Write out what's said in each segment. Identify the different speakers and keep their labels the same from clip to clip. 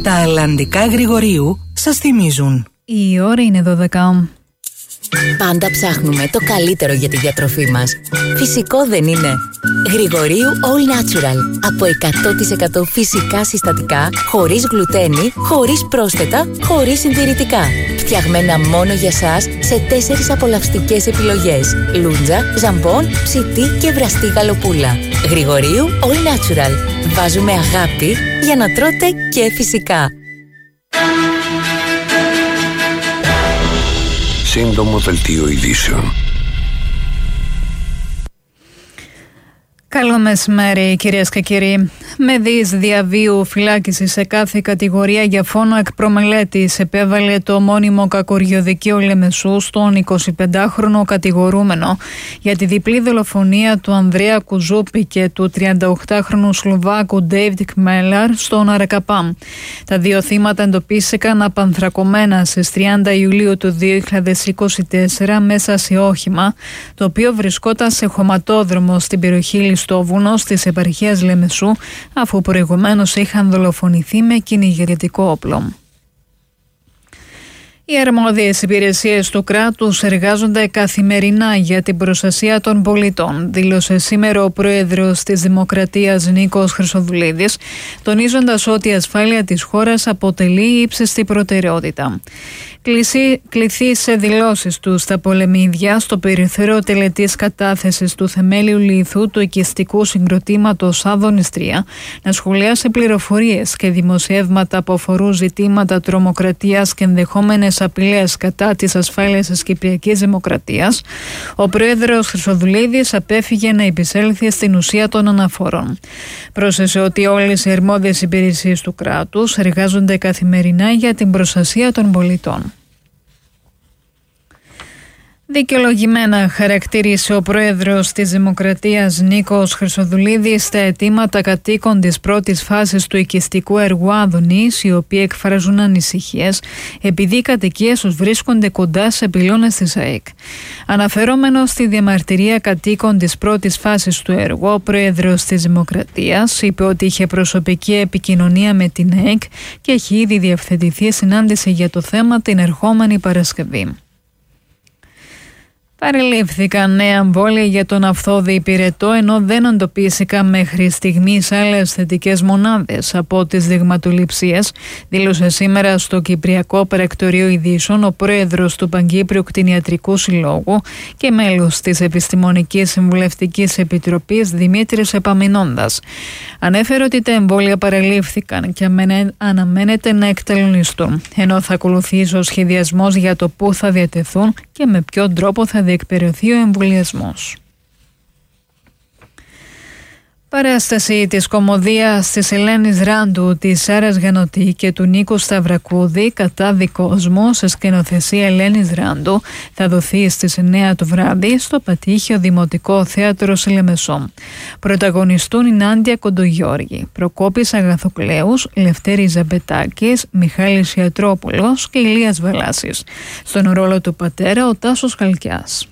Speaker 1: Τα αλλαντικά Γρηγορίου σας θυμίζουν.
Speaker 2: Η ώρα είναι 12.
Speaker 3: Πάντα ψάχνουμε το καλύτερο για τη διατροφή μας. Φυσικό δεν είναι? Γρηγορίου All Natural. Από 100% φυσικά συστατικά, χωρίς γλουτένη, χωρίς πρόσθετα, χωρίς συντηρητικά. Φτιαγμένα μόνο για σας σε 4 απολαυστικές επιλογές: λούντζα, ζαμπόν, ψητή και βραστή γαλοπούλα. Γρηγορίου All Natural. Βάζουμε αγάπη για να τρώτε και φυσικά.
Speaker 4: Σύντομο δελτίο ειδήσεων.
Speaker 2: Καλό μεσημέρι, κυρίες και κύριοι. Με δις διαβίου φυλάκιση σε κάθε κατηγορία για φόνο εκ προμελέτης επέβαλε το μόνιμο κακοριοδικείο Λεμεσού στον 25χρονο κατηγορούμενο για τη διπλή δολοφονία του Ανδρέα Κουζούπη και του 38χρονου Σλοβάκου Ντέιβιντ Κμέλαρ στον Αρακαπάμ. Τα δύο θύματα εντοπίστηκαν απανθρακωμένα στις 30 Ιουλίου του 2024 μέσα σε όχημα, το οποίο βρισκόταν σε χωματόδρομο στην περιοχή Λιστόβουνο της επαρχίας Λεμεσού, αφού προηγουμένως είχαν δολοφονηθεί με κυνηγετικό όπλο. Οι αρμόδιες υπηρεσίες του κράτους εργάζονται καθημερινά για την προστασία των πολιτών, δήλωσε σήμερα ο πρόεδρος της Δημοκρατίας Νίκος Χρυσοδουλίδης, τονίζοντας ότι η ασφάλεια της χώρας αποτελεί ύψιστη προτεραιότητα. Κληθεί σε δηλώσεις του στα Πολεμίδια, στο περιθώριο τελετής κατάθεσης του θεμέλιου λιθού του οικιστικού συγκροτήματος Άδωνης 3, να σχολιάσει πληροφορίες και δημοσιεύματα που αφορούν ζητήματα τρομοκρατίας και ενδεχόμενες απειλές κατά της ασφάλειας της Κυπριακής Δημοκρατίας, ο πρόεδρος Χρυσοδουλίδης απέφυγε να επισέλθει στην ουσία των αναφορών. Πρόσθεσε ότι όλες οι αρμόδιες υπηρεσίες του κράτους εργάζονται καθημερινά για την προστασία των πολιτών. Δικαιολογημένα χαρακτήρισε ο πρόεδρος της Δημοκρατίας Νίκος Χρυσοδουλίδης τα αιτήματα κατοίκων της πρώτης φάσης του οικιστικού έργου Άδωνης, οι οποίοι εκφράζουν ανησυχίες επειδή οι κατοικίες τους βρίσκονται κοντά σε πυλώνες της ΑΕΚ. Αναφερόμενος στη διαμαρτυρία κατοίκων της πρώτης φάσης του έργου, ο πρόεδρος της Δημοκρατίας είπε ότι είχε προσωπική επικοινωνία με την ΑΕΚ και έχει ήδη διευθετηθεί συνάντηση για το θέμα την ερχόμενη Παρασκευή. Παρελήφθηκαν νέα εμβόλια για τον Αυθόδη Πυρετό, ενώ δεν εντοπίστηκαν μέχρι στιγμής άλλες θετικές μονάδες από τις δειγματοληψίες, δήλωσε σήμερα στο Κυπριακό Πρακτορείο Ειδήσεων ο πρόεδρος του Παγκύπριου Κτηνιατρικού Συλλόγου και μέλος της Επιστημονικής Συμβουλευτικής Επιτροπής Δημήτρης Επαμεινώντας. Ανέφερε ότι τα εμβόλια παρελήφθηκαν και αναμένεται να εκτελονιστούν, ενώ θα ακολουθήσει ο σχεδιασμός για το πού θα διατεθούν και με ποιον τρόπο θα διεκπεραιωθεί ο εμβολιασμός. Παράσταση της κωμωδίας της Ελένης Ράντου, της Σάρας Γανωτή και του Νίκου Σταυρακούδη κατά δικόσμο σε σκηνοθεσία Ελένης Ράντου θα δοθεί στις 9 το βράδυ στο Πατήχιο Δημοτικό Θέατρο σε Λεμεσό. Πρωταγωνιστούν η Νάντια Κοντογιώργη, Προκόπης Αγαθοκλέους, Λευτέρης Ζαμπετάκης, Μιχάλης Ιατρόπουλος και Ηλίας Βαλάσης. Στον ρόλο του πατέρα ο Τάσος Χαλκιάς.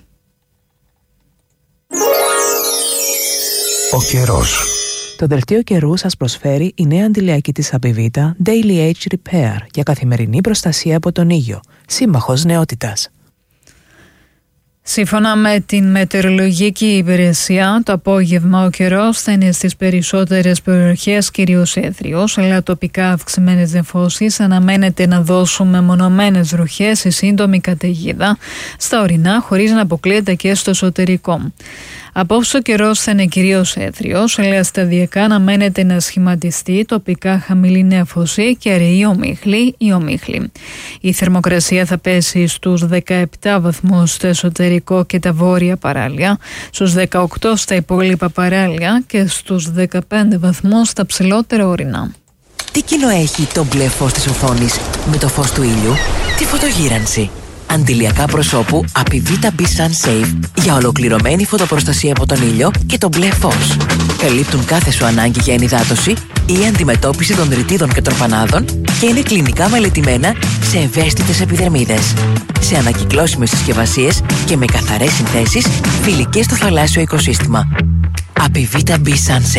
Speaker 5: Ο καιρός. Το δελτίο καιρού σας προσφέρει η νέα αντιλιακή της Απιβίτα Daily Age Repair για καθημερινή προστασία από τον ήλιο. Σύμμαχος νεότητας.
Speaker 2: Σύμφωνα με την μετεωρολογική υπηρεσία, το απόγευμα ο καιρός θα είναι στις περισσότερες περιοχές κυρίως έθριος, αλλά τοπικά αυξημένες νεφώσεις αναμένεται να δώσουν μεμονωμένες βροχές σε σύντομη καταιγίδα στα ορεινά, χωρίς να αποκλείεται και στο εσωτερικό. Απόψε ο καιρός θα είναι κυρίως έθριος, αλλά σταδιακά αναμένεται να σχηματιστεί τοπικά χαμηλή νέφωση και αραιή ομίχλη ή ομίχλη. Η θερμοκρασία θα πέσει στους 17 βαθμούς στο εσωτερικό και τα βόρεια παράλια, στους 18 στα υπόλοιπα παράλια και στους 15 βαθμούς στα ψηλότερα ορεινά.
Speaker 3: Τι κοινό έχει το μπλε φως της οθόνης με το φως του ήλιου? Τη φωτογύρανση. Αντιλιακά προσώπου Apivita B Sun Safe για ολοκληρωμένη φωτοπροστασία από τον ήλιο και το μπλε φως. Καλύπτουν κάθε σου ανάγκη για ενυδάτωση ή αντιμετώπιση των ρητίδων και τροφανάδων και είναι κλινικά μελετημένα σε ευαίσθητες επιδερμίδες. Σε ανακυκλώσιμες συσκευασίες και με καθαρές συνθέσεις φιλικές στο θαλάσσιο οικοσύστημα. Apivita B Sun Safe.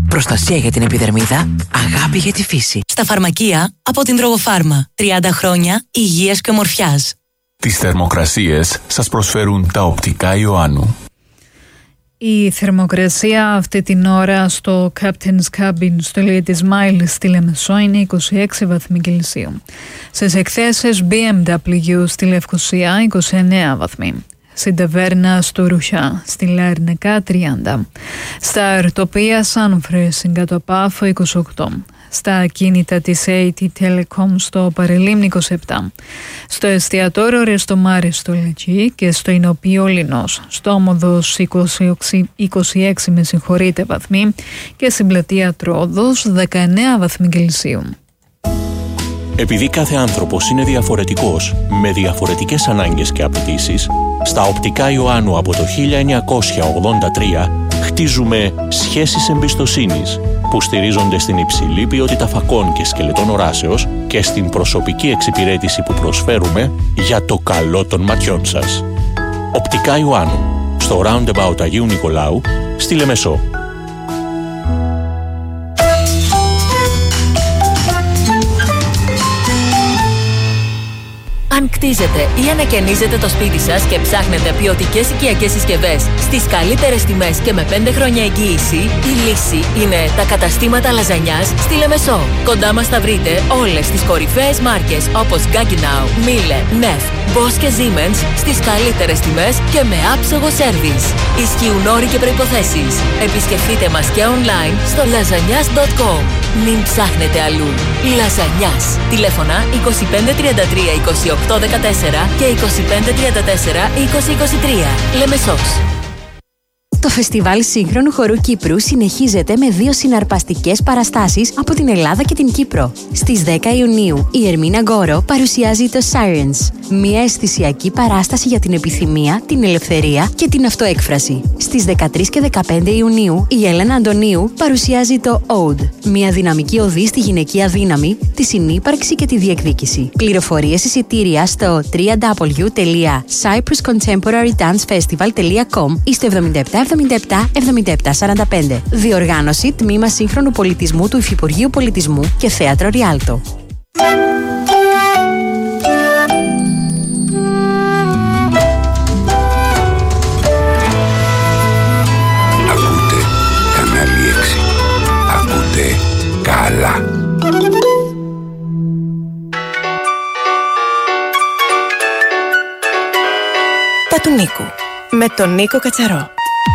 Speaker 3: Προστασία για την επιδερμίδα, αγάπη για τη φύση. Στα φαρμακεία από την Drogopharma. 30 χρόνια υγείας και ομορφιάς.
Speaker 6: Τις θερμοκρασίες σας προσφέρουν τα οπτικά Ιωάννου.
Speaker 2: Η θερμοκρασία αυτή την ώρα στο Captain's Cabin στο Ηλία της Μάιλης στη Λεμεσό είναι 26 βαθμοί Κελσίου. Στις εκθέσεις BMW στη Λευκοσία 29 βαθμοί. Στην ταβέρνα στο Ρουσιά στη Λαρνεκά 30. Στα αρτοπία Σάνφρε στην Κατοπάφο 28. Στα ακίνητα της AT Telecom στο Παρελίμνη 27. Στο εστιατόριο Ρεστομάρι στο Λετζί και στο Ινοπείο Λινός. Στο Όμοδος 26 βαθμοί και στην πλατεία Τρόδος 19 βαθμοί Κελσίου.
Speaker 7: Επειδή κάθε άνθρωπος είναι διαφορετικός, με διαφορετικές ανάγκες και απαιτήσεις, στα οπτικά Ιωάννου από το 1983 χτίζουμε σχέσεις εμπιστοσύνης που στηρίζονται στην υψηλή ποιότητα φακών και σκελετών οράσεως και στην προσωπική εξυπηρέτηση που προσφέρουμε για το καλό των ματιών σας. Οπτικά Ιωάννου, στο Roundabout Αγίου Νικολάου, στη Λεμεσό.
Speaker 3: Αν κτίζετε ή ανακαινίζετε το σπίτι σας και ψάχνετε ποιοτικές οικιακές συσκευές στις καλύτερες τιμές και με 5 χρόνια εγγύηση, η λύση είναι τα καταστήματα λαζανιάς στη Λεμεσό. Κοντά μας θα βρείτε όλες τις κορυφαίες μάρκες όπως Gaggenau, Miele, Neff, Bosch και Siemens στις καλύτερες τιμές και με άψογο σέρβις. Ισχύουν όροι και προϋποθέσεις. Επισκεφτείτε μας και online στο lasagnas.com. Μην ψάχνετε αλλού. Λαζανιάς. Τηλέφωνα 2533 2814 και 2534 2023. Λεμεσός.
Speaker 8: Το Φεστιβάλ Σύγχρονου Χορού Κύπρου συνεχίζεται με 2 συναρπαστικές παραστάσεις από την Ελλάδα και την Κύπρο. Στις 10 Ιουνίου, η Ερμίνα Γκόρο παρουσιάζει το Sirens, μια αισθησιακή παράσταση για την επιθυμία, την ελευθερία και την αυτοέκφραση. Στις 13 και 15 Ιουνίου, η Έλενα Αντωνίου παρουσιάζει το Ode, μια δυναμική οδή στη γυναικεία δύναμη, τη συνύπαρξη και τη διεκδίκηση. Πληροφορίες εισιτήρια στο www.cypruscontemporarydancefestival.com ή στο 77-77-45. Διοργάνωση Τμήμα Σύγχρονου Πολιτισμού του Υφυπουργείου Πολιτισμού και Θέατρο Ριάλτο.
Speaker 4: Ακούτε κανάλι 6. Ακούτε καλά.
Speaker 5: Τα του Νίκου με τον Νίκο Κατσαρό.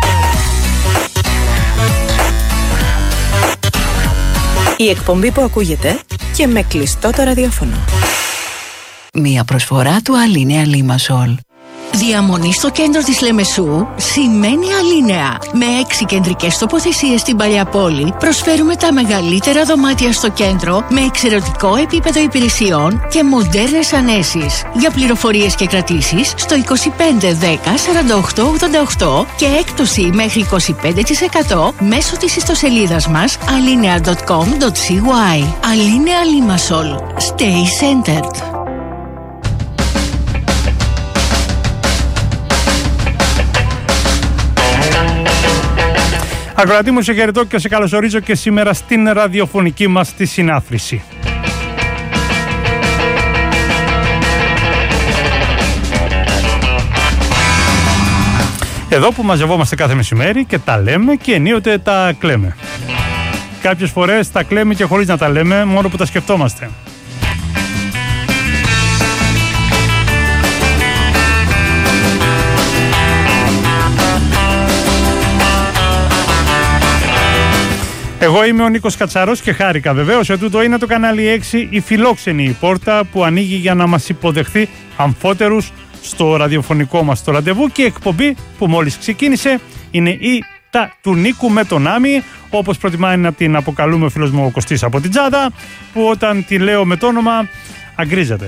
Speaker 5: Η εκπομπή που ακούγεται και με κλειστό το ραδιόφωνο.
Speaker 9: Μία προσφορά του Alinea Limassol. Διαμονή στο κέντρο της Λεμεσού σημαίνει Alinea. Με 6 κεντρικές τοποθεσίες στην παλιά πόλη, προσφέρουμε τα μεγαλύτερα δωμάτια στο κέντρο με εξαιρετικό επίπεδο υπηρεσιών και μοντέρνες ανέσεις. Για πληροφορίες και κρατήσεις στο 25 10 48 88 και έκπτωση μέχρι 25% μέσω της ιστοσελίδας μας alinea.com.cy. Alinea Limassol. Stay centered.
Speaker 10: Ακροατή μου, σε χαιρετώ και σε καλωσορίζω και σήμερα στην ραδιοφωνική μας τη συνάθρηση. Εδώ που μαζευόμαστε κάθε μεσημέρι και τα λέμε και ενίοτε τα κλαίμε. Κάποιες φορές τα κλαίμε και χωρίς να τα λέμε, μόνο που τα σκεφτόμαστε. Εγώ είμαι ο Νίκος Κατσαρός και χάρηκα βεβαίως ότι τούτο είναι το κανάλι 6, η φιλόξενη πόρτα που ανοίγει για να μας υποδεχθεί αμφότερους στο ραδιοφωνικό μας το ραντεβού, και η εκπομπή που μόλις ξεκίνησε είναι η Τα του Νίκου με τον Άμι, όπως προτιμάει να την αποκαλούμε ο φίλος μου ο Κωστής από την Τζάδα, που όταν τη λέω με το όνομα αγκρίζεται.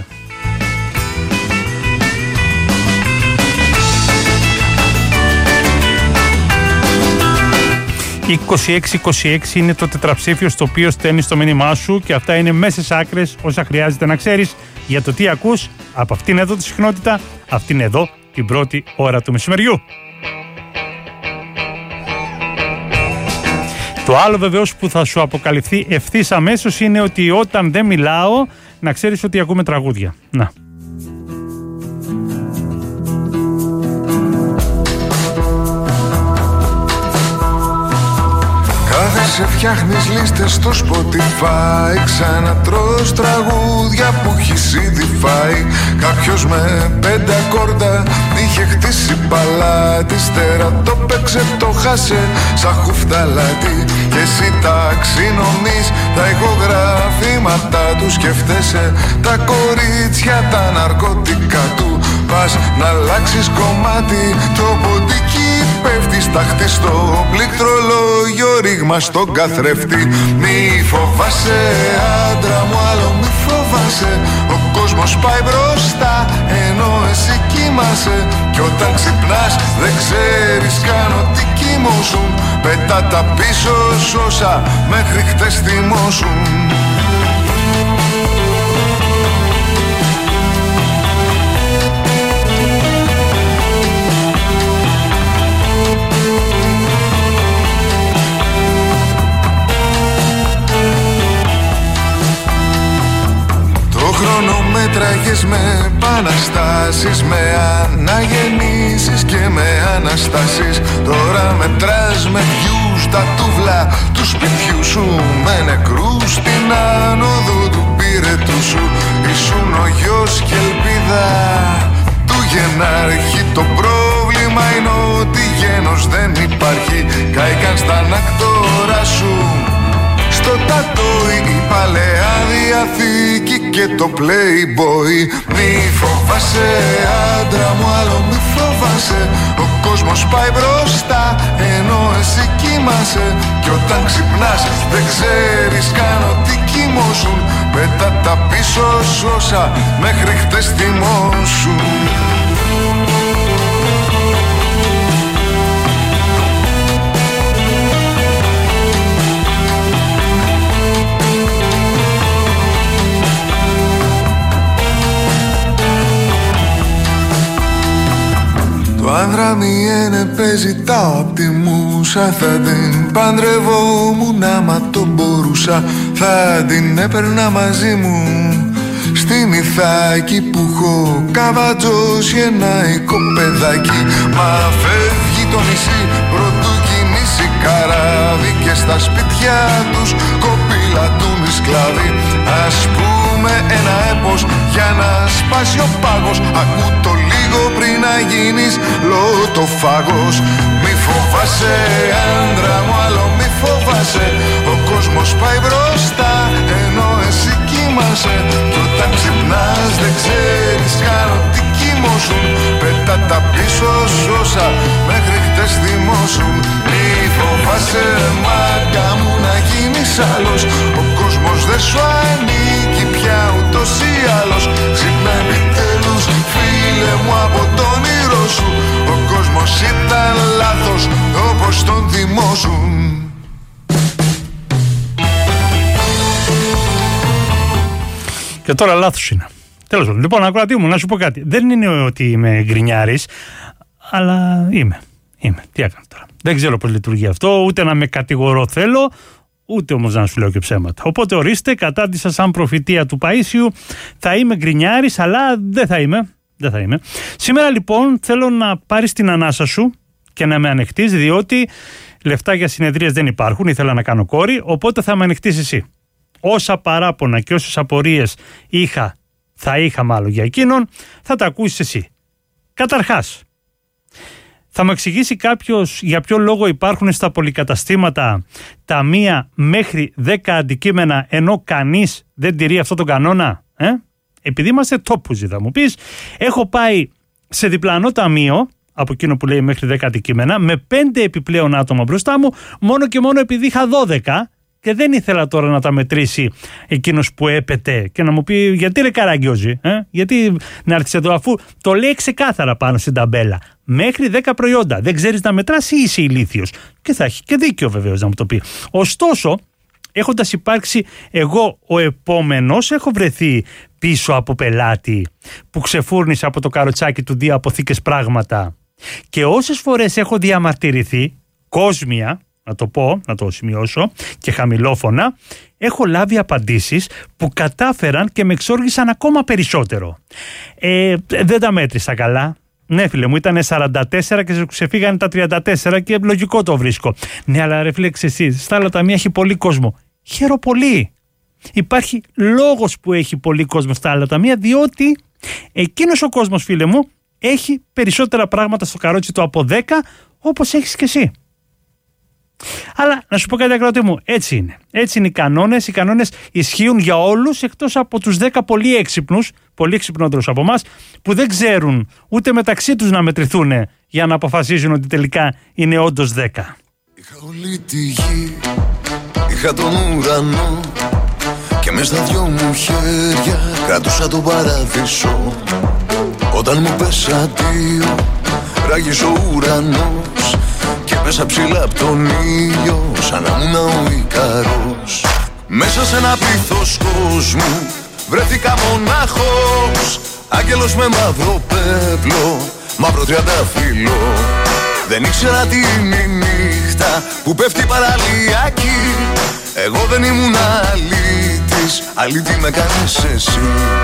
Speaker 10: 2626 είναι το τετραψήφιο στο οποίο στέλνεις το μήνυμά σου, και αυτά είναι μέσες άκρες όσα χρειάζεται να ξέρεις για το τι ακούς από αυτήν εδώ τη συχνότητα, αυτήν εδώ την πρώτη ώρα του μεσημεριού. Το άλλο βεβαίως που θα σου αποκαλυφθεί ευθύς αμέσως είναι ότι όταν δεν μιλάω, να ξέρεις ότι ακούμε τραγούδια. Να.
Speaker 11: Σε φτιάχνεις λίστες στο Spotify, ξανατρως τραγούδια που έχεις ήδη φάει. Κάποιος με 5 ακόρντα είχε χτίσει παλάτι, ύστερα το παίξε, το χάσε σαν χουφταλάτι. Και εσύ ταξινομείς τα ηχογραφήματα του, σκέφτεσαι τα κορίτσια, τα ναρκωτικά του. Πας να αλλάξεις κομμάτι, το ποντίκι πέφτει σταχτή στο πληκτρολόγιο, ρήγμα στον καθρέφτη. Μη φοβάσαι άντρα μου, άλλο μη φοβάσαι. Ο κόσμος πάει μπροστά ενώ εσύ κοιμάσαι. Κι όταν ξυπνάς δεν ξέρεις καν ότι κοιμώσουν. Πετά τα πίσω σ' όσα μέχρι χτες θυμώσουν. Χρονομέτραγες με επαναστάσεις, με αναγεννήσεις και με αναστάσεις. Τώρα μετράς με views τα τούβλα του σπιτιού σου, με νεκρούς στην άνοδο του πύρετου σου. Ήσουν ο γιος και ελπίδα του γενάρχη. Το πρόβλημα είναι ότι γένος δεν υπάρχει. Κάηκαν στα ανακτόρα σου στο τατόι, η παλαιά διαθήκη και το playboy. Μη φοβάσαι άντρα μου, άλλο μη φοβάσαι. Ο κόσμος πάει μπροστά ενώ εσύ κοιμάσαι. Κι όταν ξυπνάς δεν ξέρεις καν ότι κοιμώσουν. Πέτα τα πίσω σ' όσα μέχρι χτες θυμώσουν. Το άνδρα μη παίζει τα απ' τη μουσα. Θα την παντρευόμουν άμα το μπορούσα. Θα την έπαιρνα μαζί μου στην Ιθάκη που έχω καβατζώσει ένα οικοπεδάκι. Μα φεύγει το νησί πρωτού κινήσει καράβι και στα σπίτια τους κοπηλατούν οι σκλάβοι. Ας πούμε ένα έπος για να σπάσει ο πάγος. Ακού το λίγο πριν να γίνεις λωτοφάγος. Μη φοβάσαι άντρα μου, άλλο μη φοβάσαι. Ο κόσμος πάει μπροστά ενώ εσύ κοιμάσαι. Κι όταν ξυπνάς δεν ξέρεις καν ότι κοιμώσουν. Πέτα τα πίσω σ' όσα μέχρι χτες θυμώσουν. Μη φοβάσαι μάγκα μου να γίνεις άλλος. Ο κόσμος δεν σου ανήκει πια ούτως ή άλλως. Ξύπνα επιτέλους φίλε μου από τον όνειρο σου. Ο κόσμος ήταν λάθος όπως τον θυμώσουν.
Speaker 10: Και τώρα λάθος είναι. Τέλος πάντων. Λοιπόν, ακροατή μου, να σου πω κάτι. Δεν είναι ότι είμαι γκρινιάρης, αλλά είμαι. Τι έκανα τώρα. Δεν ξέρω πώς λειτουργεί αυτό, ούτε να με κατηγορώ θέλω, ούτε όμως να σου λέω και ψέματα. Οπότε ορίστε, κατάντησα σαν προφητεία του Παΐσιου. Θα είμαι γκρινιάρης, αλλά δεν θα είμαι. Σήμερα λοιπόν θέλω να πάρεις την ανάσα σου και να με ανεχτείς, διότι λεφτά για συνεδρίες δεν υπάρχουν, ήθελα να κάνω κόρη, οπότε θα με ανεχτείς εσύ. Όσα παράπονα και όσες απορίες θα είχα μάλλον για εκείνον, θα τα ακούσεις εσύ. Καταρχάς, θα μου εξηγήσει κάποιος για ποιο λόγο υπάρχουν στα πολυκαταστήματα τα 1 μέχρι 10 αντικείμενα ενώ κανείς δεν τηρεί αυτό τον κανόνα. Επειδή είμαστε τόπουζοι, θα μου πεις. Έχω πάει σε διπλανό ταμείο από εκείνο που λέει μέχρι 10 αντικείμενα με 5 επιπλέον άτομα μπροστά μου, μόνο και μόνο επειδή είχα 12 και δεν ήθελα τώρα να τα μετρήσει εκείνος που έπεται και να μου πει γιατί ρε Καραγκιόζη, γιατί να έρθεις εδώ, αφού το λέει ξεκάθαρα πάνω στην ταμπέλα. Μέχρι 10 προϊόντα. Δεν ξέρεις να μετράς ή είσαι ηλίθιος. Και θα έχει και δίκιο βεβαίως να μου το πει. Ωστόσο, έχοντας υπάρξει εγώ ο επόμενος, έχω βρεθεί πίσω από πελάτη που ξεφούρνησε από το καροτσάκι του 2 αποθήκες πράγματα. Και όσες φορές έχω διαμαρτυρηθεί, κόσμια, να το πω, να το σημειώσω και χαμηλόφωνα, έχω λάβει απαντήσεις που κατάφεραν και με εξόργησαν ακόμα περισσότερο. Δεν τα μέτρησα καλά. Ναι, φίλε μου, ήταν 44 και ξεφύγανε τα 34 και λογικό το βρίσκω. Ναι, αλλά ρε φίλε, εσύ, στα άλλα ταμεία έχει πολύ κόσμο. Χαίρο πολύ. Υπάρχει λόγος που έχει πολύ κόσμο στα άλλα ταμεία, διότι εκείνος ο κόσμος, φίλε μου, έχει περισσότερα πράγματα στο καρότσι του από 10, όπως έχεις και εσύ. Αλλά να σου πω κάτι, ακροατή μου, έτσι είναι. Έτσι είναι οι κανόνες. Οι κανόνες ισχύουν για όλους εκτός από τους 10 πολύ έξυπνους, πολύ εξυπνότερους από εμάς, που δεν ξέρουν ούτε μεταξύ τους να μετρηθούν για να αποφασίζουν ότι τελικά είναι όντως 10.
Speaker 11: Είχα όλη τη γη, είχα τον ουρανό και μες στα δυο μου χέρια κρατούσα τον παράδεισο. Όταν μου πες αντίο, ράγισε ο ουρανός και πέσα ψηλά απ' τον ήλιο σαν να ήμουν ο Ικαρός. Μέσα σε ένα πλήθος κόσμου βρέθηκα μονάχος, άγγελος με μαύρο πέπλο, μαύρο τριαντάφυλλο. Δεν ήξερα τι είναι η νύχτα που πέφτει παραλιακή. Εγώ δεν ήμουν αλήτης, αλήτη με κάνεις εσύ.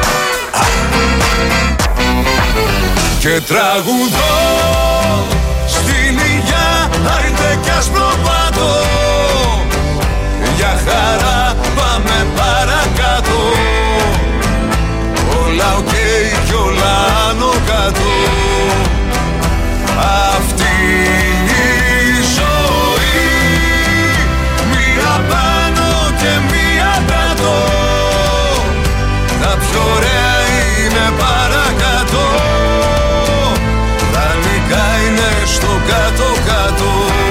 Speaker 11: Και τραγουδώ στην υγειά, άρτε κι ασπροπάτω. Για χαρά πάμε παρακάτω. Όλα οκ κι όλα άνω κάτω. Αυτή είναι η ζωή, μία πάνω και μία κάτω. Τα πιο ωραία είναι παρακάτω. Δανεικά είναι στο κάτω-κάτω.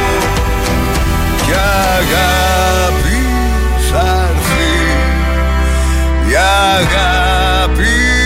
Speaker 11: Κι αγάπη θα έρθει, η αγάπη.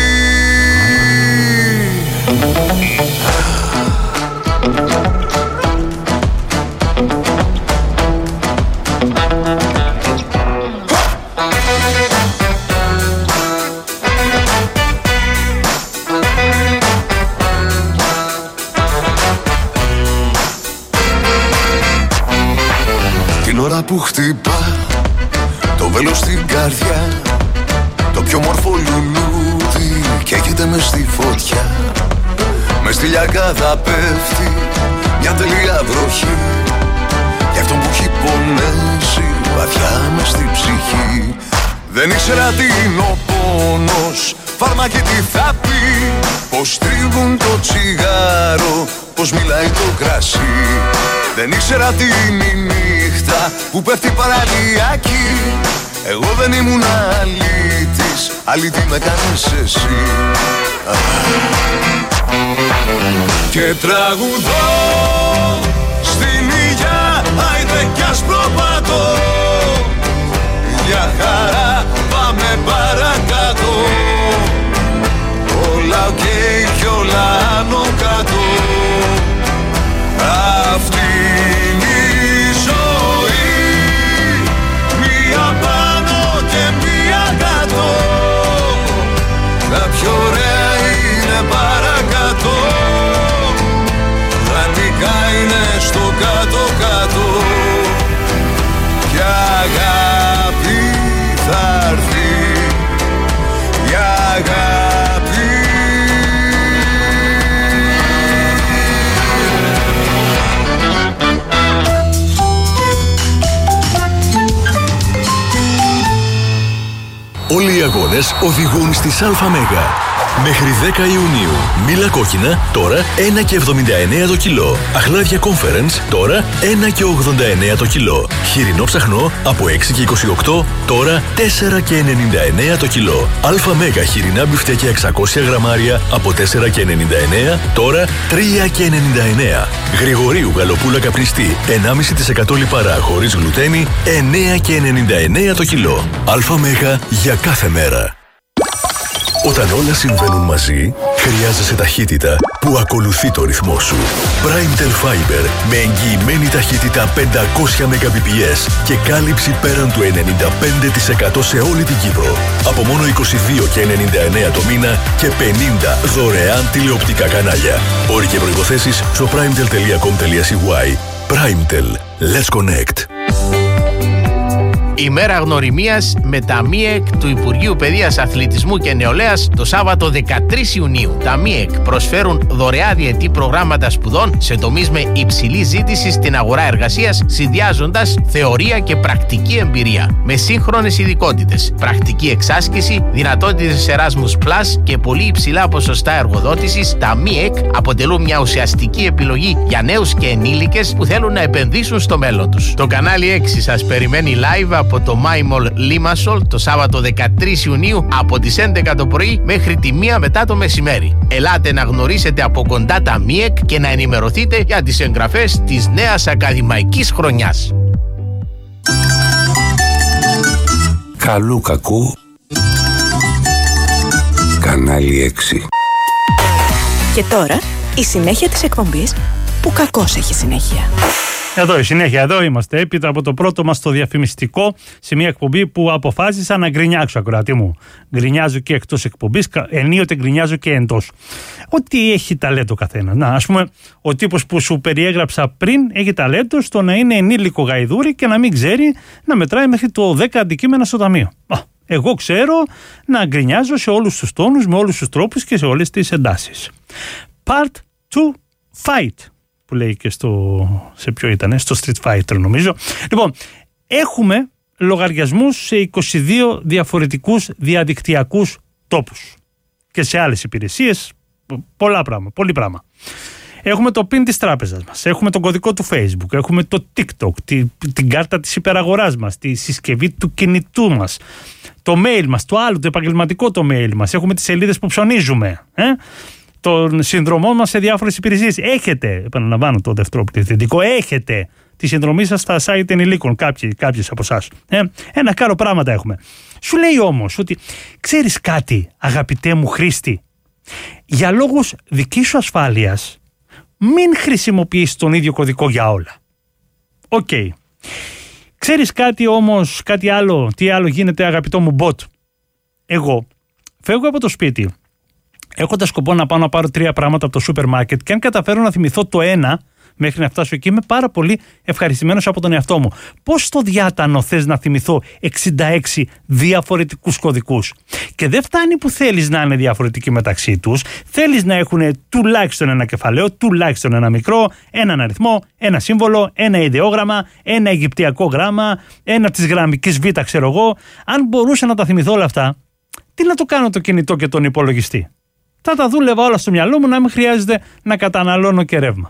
Speaker 11: Την ώρα που χτυπά το βέλος στην καρδιά, το πιο μορφό λουλούδι καίγεται μες στη φωτιά. Μες στη λιακάδα πέφτει μια τελεία βροχή για αυτόν που έχει πονέσει βαθιά μες στη ψυχή. Δεν ήξερα τι είναι ο πόνος, φάρμακι τι θα πει, πως τρίβουν το τσιγάρο, πως μιλάει το κρασί. Δεν ήξερα τι είναι η νύχτα που πέφτει παραλιακή. Εγώ δεν ήμουν αλήτης, αλήτη με κάνεις εσύ. Και τραγουδώ στην υγειά, άιντε κι ασπροπάτω. Για χαρά πάμε παρακάτω. Όλα οκ κι όλα άνω κάτω. Αυτή είναι η ζωή, μία πάνω και μία κάτω. Τα πιο ωραία είναι παρακάτω. Δανεικά είναι στο κάτω-κάτω. Κι αγάπη θα έρθει, η αγάπη.
Speaker 12: Όλοι οι αγώνες οδηγούν στις ΑΜΕΓΑ. Μέχρι 10 Ιουνίου. Μήλα κόκκινα, τώρα 1,79 το κιλό. Αχλάδια Conference, τώρα 1,89 το κιλό. Χοιρινό ψαχνό από 6,28, τώρα 4,99 το κιλό. ΑΜΕΓΑ χοιρινά μπιφτέκια 600 γραμμάρια από 4,99, τώρα 3,99. Γρηγορίου γαλοπούλα καπνιστή 1,5% λιπαρά χωρίς γλουτένι, 9,99 το κιλό. ΑΜΕΓΑ για κάθε μέρα. Όταν όλα συμβαίνουν μαζί, χρειάζεσαι ταχύτητα που ακολουθεί το ρυθμό σου. Primetel Fiber με εγγυημένη ταχύτητα 500 Mbps και κάλυψη πέραν του 95% σε όλη την Κύπρο. Από μόνο 22,99 το μήνα και 50 δωρεάν τηλεοπτικά κανάλια. Όροι και προϋποθέσεις στο primetel.com.cy. Primetel. Let's connect.
Speaker 13: Ημέρα γνωριμίας με τα ΜΙΕΚ του Υπουργείου Παιδείας, Αθλητισμού και Νεολαίας το Σάββατο 13 Ιουνίου. Τα ΜΙΕΚ προσφέρουν δωρεά διετή προγράμματα σπουδών σε τομείς με υψηλή ζήτηση στην αγορά εργασίας, συνδυάζοντας θεωρία και πρακτική εμπειρία. Με σύγχρονες ειδικότητες, πρακτική εξάσκηση, δυνατότητες Erasmus Plus και πολύ υψηλά ποσοστά εργοδότησης, τα ΜΙΕΚ αποτελούν μια ουσιαστική επιλογή για νέους και ενήλικες που θέλουν να επενδύσουν στο μέλλον τους. Το κανάλι 6 σας περιμένει live από το MyMall Limassol το Σάββατο 13 Ιουνίου από τις 11 το πρωί μέχρι τη 1 μετά το μεσημέρι. Ελάτε να γνωρίσετε από κοντά τα ΜΙΕΚ και να ενημερωθείτε για τις εγγραφές της νέας ακαδημαϊκής χρονιάς.
Speaker 4: Καλού κακού. Κανάλι 6.
Speaker 14: Και τώρα η συνέχεια της εκπομπής που κακώς έχει συνέχεια.
Speaker 10: Εδώ η συνέχεια, εδώ είμαστε έπειτα από το πρώτο μας το διαφημιστικό σε μια εκπομπή που αποφάσισα να γκρινιάξω, ακροατή μου. Γκρινιάζω και εκτός εκπομπής, ενίοτε γκρινιάζω και εντός. Ό,τι έχει ταλέντο καθένα. Να, ας πούμε, ο τύπος που σου περιέγραψα πριν έχει ταλέντο στο να είναι ενήλικο γαϊδούρι και να μην ξέρει να μετράει μέχρι το 10 αντικείμενα στο ταμείο. Εγώ ξέρω να γκρινιάζω σε όλους τους τόνους, με όλους τους τρόπους και σε όλες τις εντάσεις. Part to fight, που λέει και σε ποιο ήταν, στο Street Fighter νομίζω. Λοιπόν, έχουμε λογαριασμούς σε 22 διαφορετικούς διαδικτυακούς τόπους και σε άλλες υπηρεσίες, πολύ πράγμα. Έχουμε το PIN της τράπεζας μας, έχουμε τον κωδικό του Facebook, έχουμε το TikTok, την κάρτα της υπεραγοράς μας, τη συσκευή του κινητού μας, το mail μας, το άλλο, το επαγγελματικό το mail μας, έχουμε τις σελίδες που ψωνίζουμε, τον συνδρομό μας σε διάφορες υπηρεσίες. Έχετε, επαναλαμβάνω το δεύτερο πληθυντικό, έχετε τη συνδρομή σας στα site ενηλίκων, κάποιες από εσάς. Ένα κάρο πράγματα έχουμε. Σου λέει όμως ότι ξέρεις κάτι, αγαπητέ μου χρήστη, για λόγους δικής σου ασφάλειας μην χρησιμοποιείς τον ίδιο κωδικό για όλα. Οκ. Ξέρεις κάτι όμως, κάτι άλλο, τι άλλο γίνεται, αγαπητό μου bot? Εγώ φεύγω από το σπίτι έχοντας σκοπό να πάω να πάρω 3 πράγματα από το σούπερ μάρκετ και αν καταφέρω να θυμηθώ το ένα μέχρι να φτάσω εκεί, είμαι πάρα πολύ ευχαριστημένος από τον εαυτό μου. Πώς στο διάτανο θες να θυμηθώ 66 διαφορετικούς κωδικούς? Και δεν φτάνει που θέλεις να είναι διαφορετικοί μεταξύ τους, θέλεις να έχουν τουλάχιστον ένα κεφαλαίο, τουλάχιστον ένα μικρό, έναν αριθμό, ένα σύμβολο, ένα ιδεόγραμμα, ένα αιγυπτιακό γράμμα, ένα της γραμμικής β, ξέρω εγώ. Αν μπορούσα να τα θυμηθώ όλα αυτά, τι να το κάνω το κινητό και τον υπολογιστή? Θα τα δούλευα όλα στο μυαλό μου, να μην χρειάζεται να καταναλώνω και ρεύμα.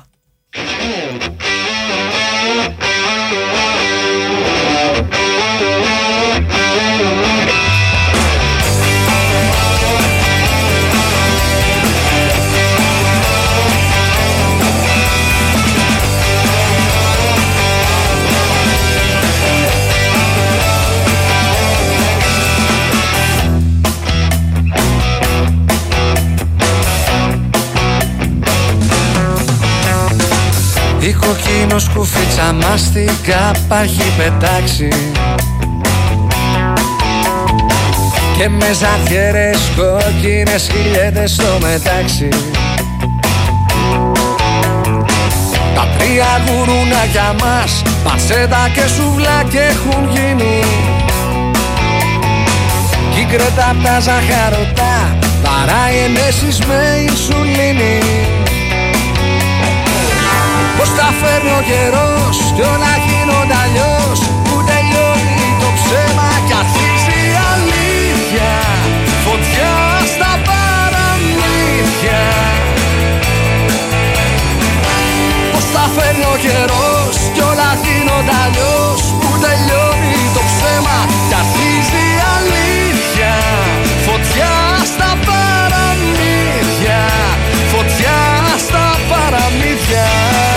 Speaker 15: Η κοκκίνο σκουφίτσα μας στην κάπα έχει πετάξει και με ζαχαίρες κόκκινες χιλιέτες στο μετάξι. Τα 3 γουρούνια για μας, πασέτα και σουβλάκια έχουν γίνει. Κι η Κρέτα απ' τα ζαχαρωτά βαράει ενέσεις με ινσουλίνη. Πώς τα φέρνει ο καιρός κι όλα γίνονται αλλιώς, που τελειώνει το ψέμα κι αρχίζει η αλήθεια. Φωτιά στα παραμύθια. Πώς τα φέρνει ο καιρός κι όλα γίνονται αλλιώς, που τελειώνει το ψέμα κι αρχίζει η αλήθεια. Φωτιά στα παραμύθια. Φωτιά στα παραμύθια.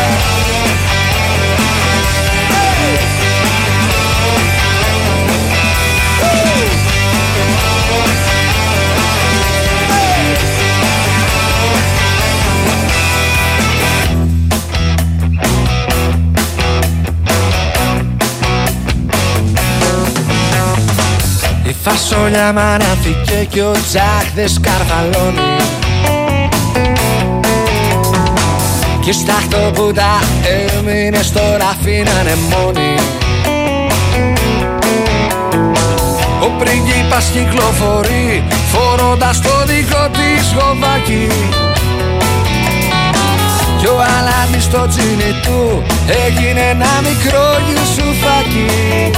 Speaker 15: Η φασόλια μ' ανάθηκε κι ο Τζακ δεν σκαρβαλώνει. Κι στάχτο που τα έμεινες τώρα αφήνανε μόνοι. Ο πρίγκιπας κυκλοφορεί φορώντας το δικό της γοβάκι. Κι ο Αλάνης στο τσίνι του έγινε ένα μικρό γιουσουφάκι.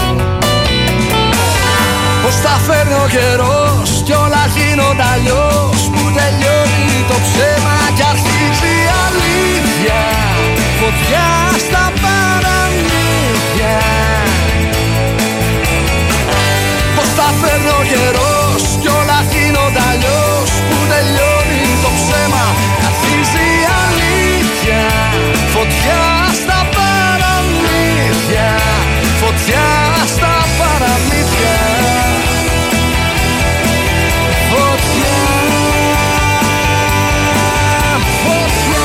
Speaker 15: Πως τα φέρνει ο καιρός κι όλα γίνονται αλλιώς, που τελειώνει το ψέμα κι αρχίζει η αλήθεια. Φωτιά στα παραμύθια. Πως τα φέρνει ο καιρός κι όλα γίνονται αλλιώς, που τελειώνει το ψέμα κι αρχίζει η αλήθεια. Φωτιά στα παραμύθια. Φωτιά στα παραμύθια. Φωτιά. Φωτιά.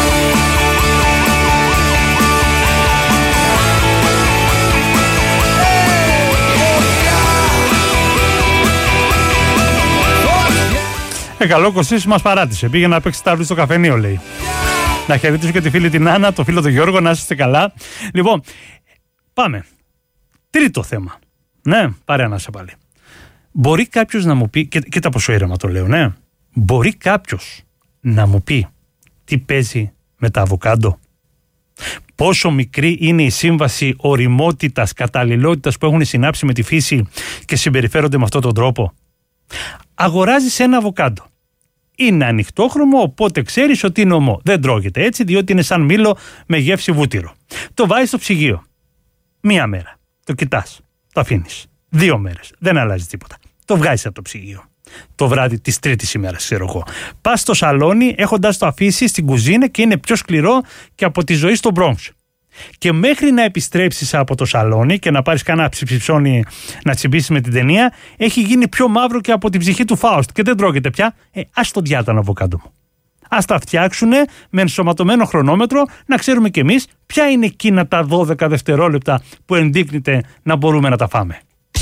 Speaker 10: Καλό Κωστής μας παράτησε. Πήγε να παίξει τάβλη στο καφενείο, λέει. Να χαιρετήσω και τη φίλη την Άννα, το φίλο τον Γιώργο, να είστε καλά. Λοιπόν, πάμε. Τρίτο θέμα. Ναι, παρέα να σε πάλι. Μπορεί κάποιος να μου πει, και κοίτα πόσο ήρεμα το λέω, ναι. Μπορεί κάποιος να μου πει τι παίζει με τα αβοκάντο. Πόσο μικρή είναι η σύμβαση ωριμότητας, καταλληλότητας που έχουν συνάψει με τη φύση και συμπεριφέρονται με αυτόν τον τρόπο. Αγοράζεις ένα αβοκάντο. Είναι ανοιχτόχρωμο, οπότε ξέρεις ότι είναι ομό. Δεν τρώγεται έτσι, διότι είναι σαν μήλο με γεύση βούτυρο. Το βάζεις στο ψυγείο. Μία μέρα. Το κοιτάς. Το αφήνεις. 2 μέρες. Δεν αλλάζει τίποτα. Το βγάζεις από το ψυγείο. Το βράδυ της τρίτης ημέρας, ξέρω εγώ. Πας στο σαλόνι, έχοντας το αφήσει στην κουζίνα και είναι πιο σκληρό και από τη ζωή στο Bronx. Και μέχρι να επιστρέψεις από το σαλόνι και να πάρεις κανένα ψιψιψόνι να τσιμπήσεις με την ταινία, έχει γίνει πιο μαύρο και από την ψυχή του Φάουστ και δεν τρώγεται πια. Ας το διάτανο αβοκάντο μου. Ας τα φτιάξουνε με ενσωματωμένο χρονόμετρο, να ξέρουμε κι εμείς ποια είναι εκείνα τα 12 δευτερόλεπτα που ενδείκνυται να μπορούμε να τα φάμε.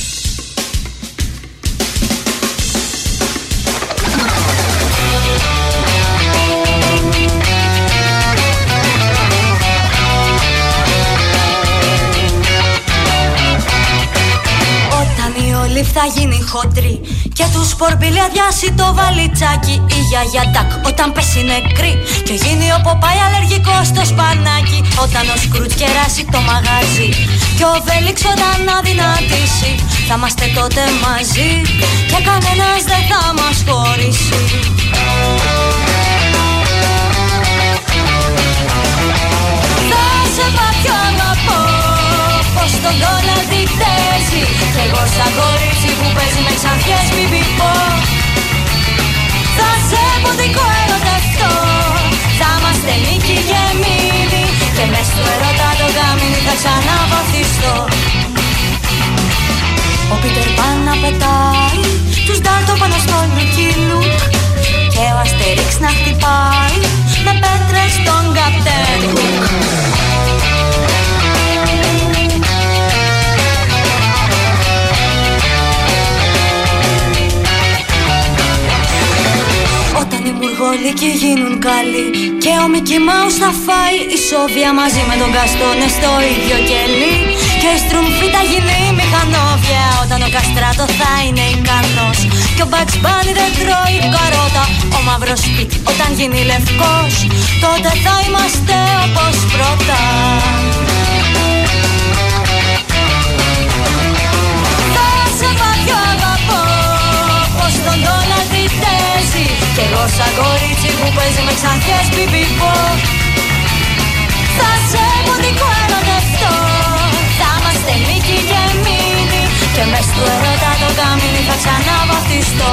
Speaker 16: Θα γίνει χοντρή και του σπορπίλει αδειάσει το βαλιτσάκι. Η γιαγιά Ντακ όταν πέσει νεκρή και γίνει ο Ποπάι αλλεργικός στο σπανάκι. Όταν ο Σκρούτς κεράσει το μαγαζί και ο Βέλιξ όταν αδυνατήσει, θα είμαστε τότε μαζί και κανένας δεν θα μας χωρίσει. Θα σε πιο αγαπώ πως τον Ντόναλντ παίζει κι εγώ σαν κορίτσι που παίζει με ξανθιές μη πω. Θα σε ποντικό ερωτευτώ, θα είμαστε νίκη γεμίνοι και μες του ερώτα το γάμινι θα ξαναβαθιστώ. Ο Πίτερ Παν να πετάει τους Ντάλτον πάνω στον Λουκίλου και ο Αστερίξ να χτυπάει με πέτρες στον Καπτέν Κουκ. Όταν οι μουργολίκοι γίνουν καλοί και ο Μικι Μάους θα φάει η Σόβια μαζί με τον Καστόνε στο ίδιο κελί και η Στρουμφή θα γίνει μηχανόβια όταν ο Καστράτο θα είναι ικανός και ο Μπαξ Μπάνι δεν τρώει καρότα. Ο μαύρος σπίτι όταν γίνει λευκός τότε θα είμαστε όπως πρώτα. Θα σε πιο αγαπώ πως τον Ντόναλντ παίζει κι εγώ σαν κορίτσι που παίζει με ξανθιές πιπιπό. Θα σε ποντικό ερωτευτώ, θα είμαστε νίκη γεμίνοι και μες του ερώτα το καμίνι θα ξαναβαθιστώ.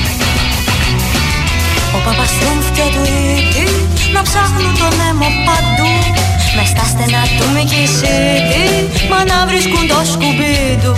Speaker 16: Ο Παπαστρούμφ και του Ρίτη να ψάχνουν τον έμο παντού μες στα στενά του Μικι Σίτι μα να βρίσκουν το σκουμπί του.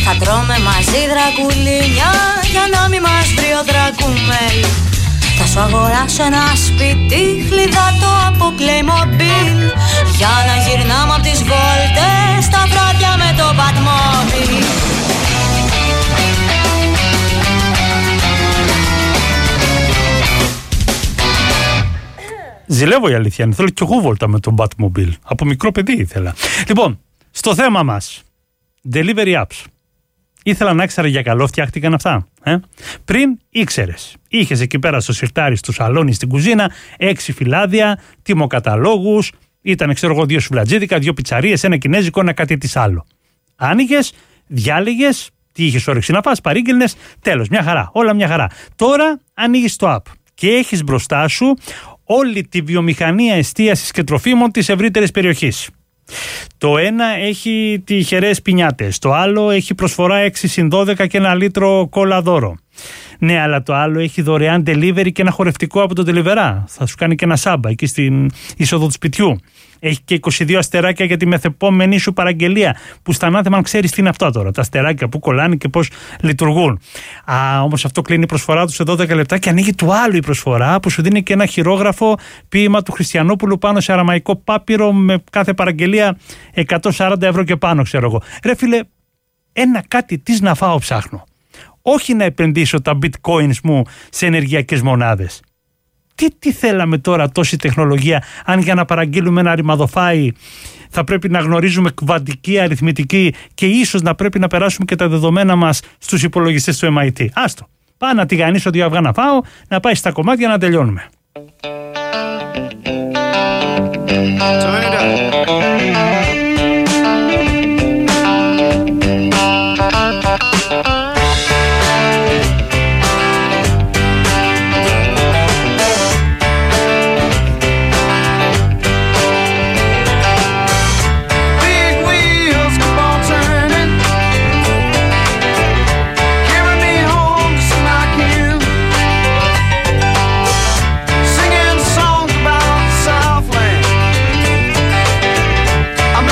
Speaker 16: Θα τρώμε μαζί δρακουλίνια για να μην μας βρει ο δρακούμελ. Θα σου αγοράσω ένα σπίτι χλιδάτο από Playmobil, για να γυρνάμε απ' τις βόλτες τα βράδια με το Batmobile.
Speaker 10: Ζηλεύω η αλήθεια είναι. Θέλω κι εγώ βόλτα με τον Batmobile. Από μικρό παιδί ήθελα. Λοιπόν, στο θέμα μας. Delivery apps. Ήθελα να ήξερα για καλό φτιάχτηκαν αυτά. Πριν ήξερες. Είχες εκεί πέρα στο σιρτάρι, στο σαλόνι, στην κουζίνα, 6 φυλάδια, τιμοκαταλόγους, ήταν ξέρω εγώ 2 σουβλατζίδικα, 2 πιτσαρίες, ένα κινέζικο, ένα κάτι της άλλο. Άνοιγες, διάλεγες, τι είχες όρεξη να φας, παρήγγελνες, τέλος, μια χαρά, όλα μια χαρά. Τώρα ανοίγεις το app και έχεις μπροστά σου όλη τη βιομηχανία εστίασης και τροφίμων της ευρύτερης περιοχής. Το ένα έχει τυχερές πινιάτες, το άλλο έχει προσφορά 6/12 και 1 λίτρο κόλλα δώρο. Ναι, αλλά το άλλο έχει δωρεάν delivery και ένα χορευτικό από το Deliverá. Θα σου κάνει και ένα σάμπα εκεί στην είσοδο του σπιτιού. Έχει και 22 αστεράκια για τη μεθεπόμενη σου παραγγελία. Που στα ανάθεμα, αν ξέρεις τι είναι αυτά τώρα. Τα αστεράκια που κολλάνε και πώς λειτουργούν. Όμως αυτό κλείνει η προσφορά του σε 12 λεπτά και ανοίγει του άλλου η προσφορά που σου δίνει και ένα χειρόγραφο ποίημα του Χριστιανόπουλου πάνω σε αραμαϊκό πάπυρο με κάθε παραγγελία 140 ευρώ και πάνω, ξέρω εγώ. Ρε φίλε, ένα κάτι της να φάω ψάχνω. Όχι να επενδύσω τα bitcoins μου σε ενεργειακές μονάδες. Τι θέλαμε τώρα τόση τεχνολογία, αν για να παραγγείλουμε ένα ρημαδοφάι θα πρέπει να γνωρίζουμε κβαντική, αριθμητική και ίσως να πρέπει να περάσουμε και τα δεδομένα μας στους υπολογιστές του MIT. Άστο, πάω να τηγανίσω 2 αυγά να φάω, να πάει στα κομμάτια να τελειώνουμε.
Speaker 15: I'm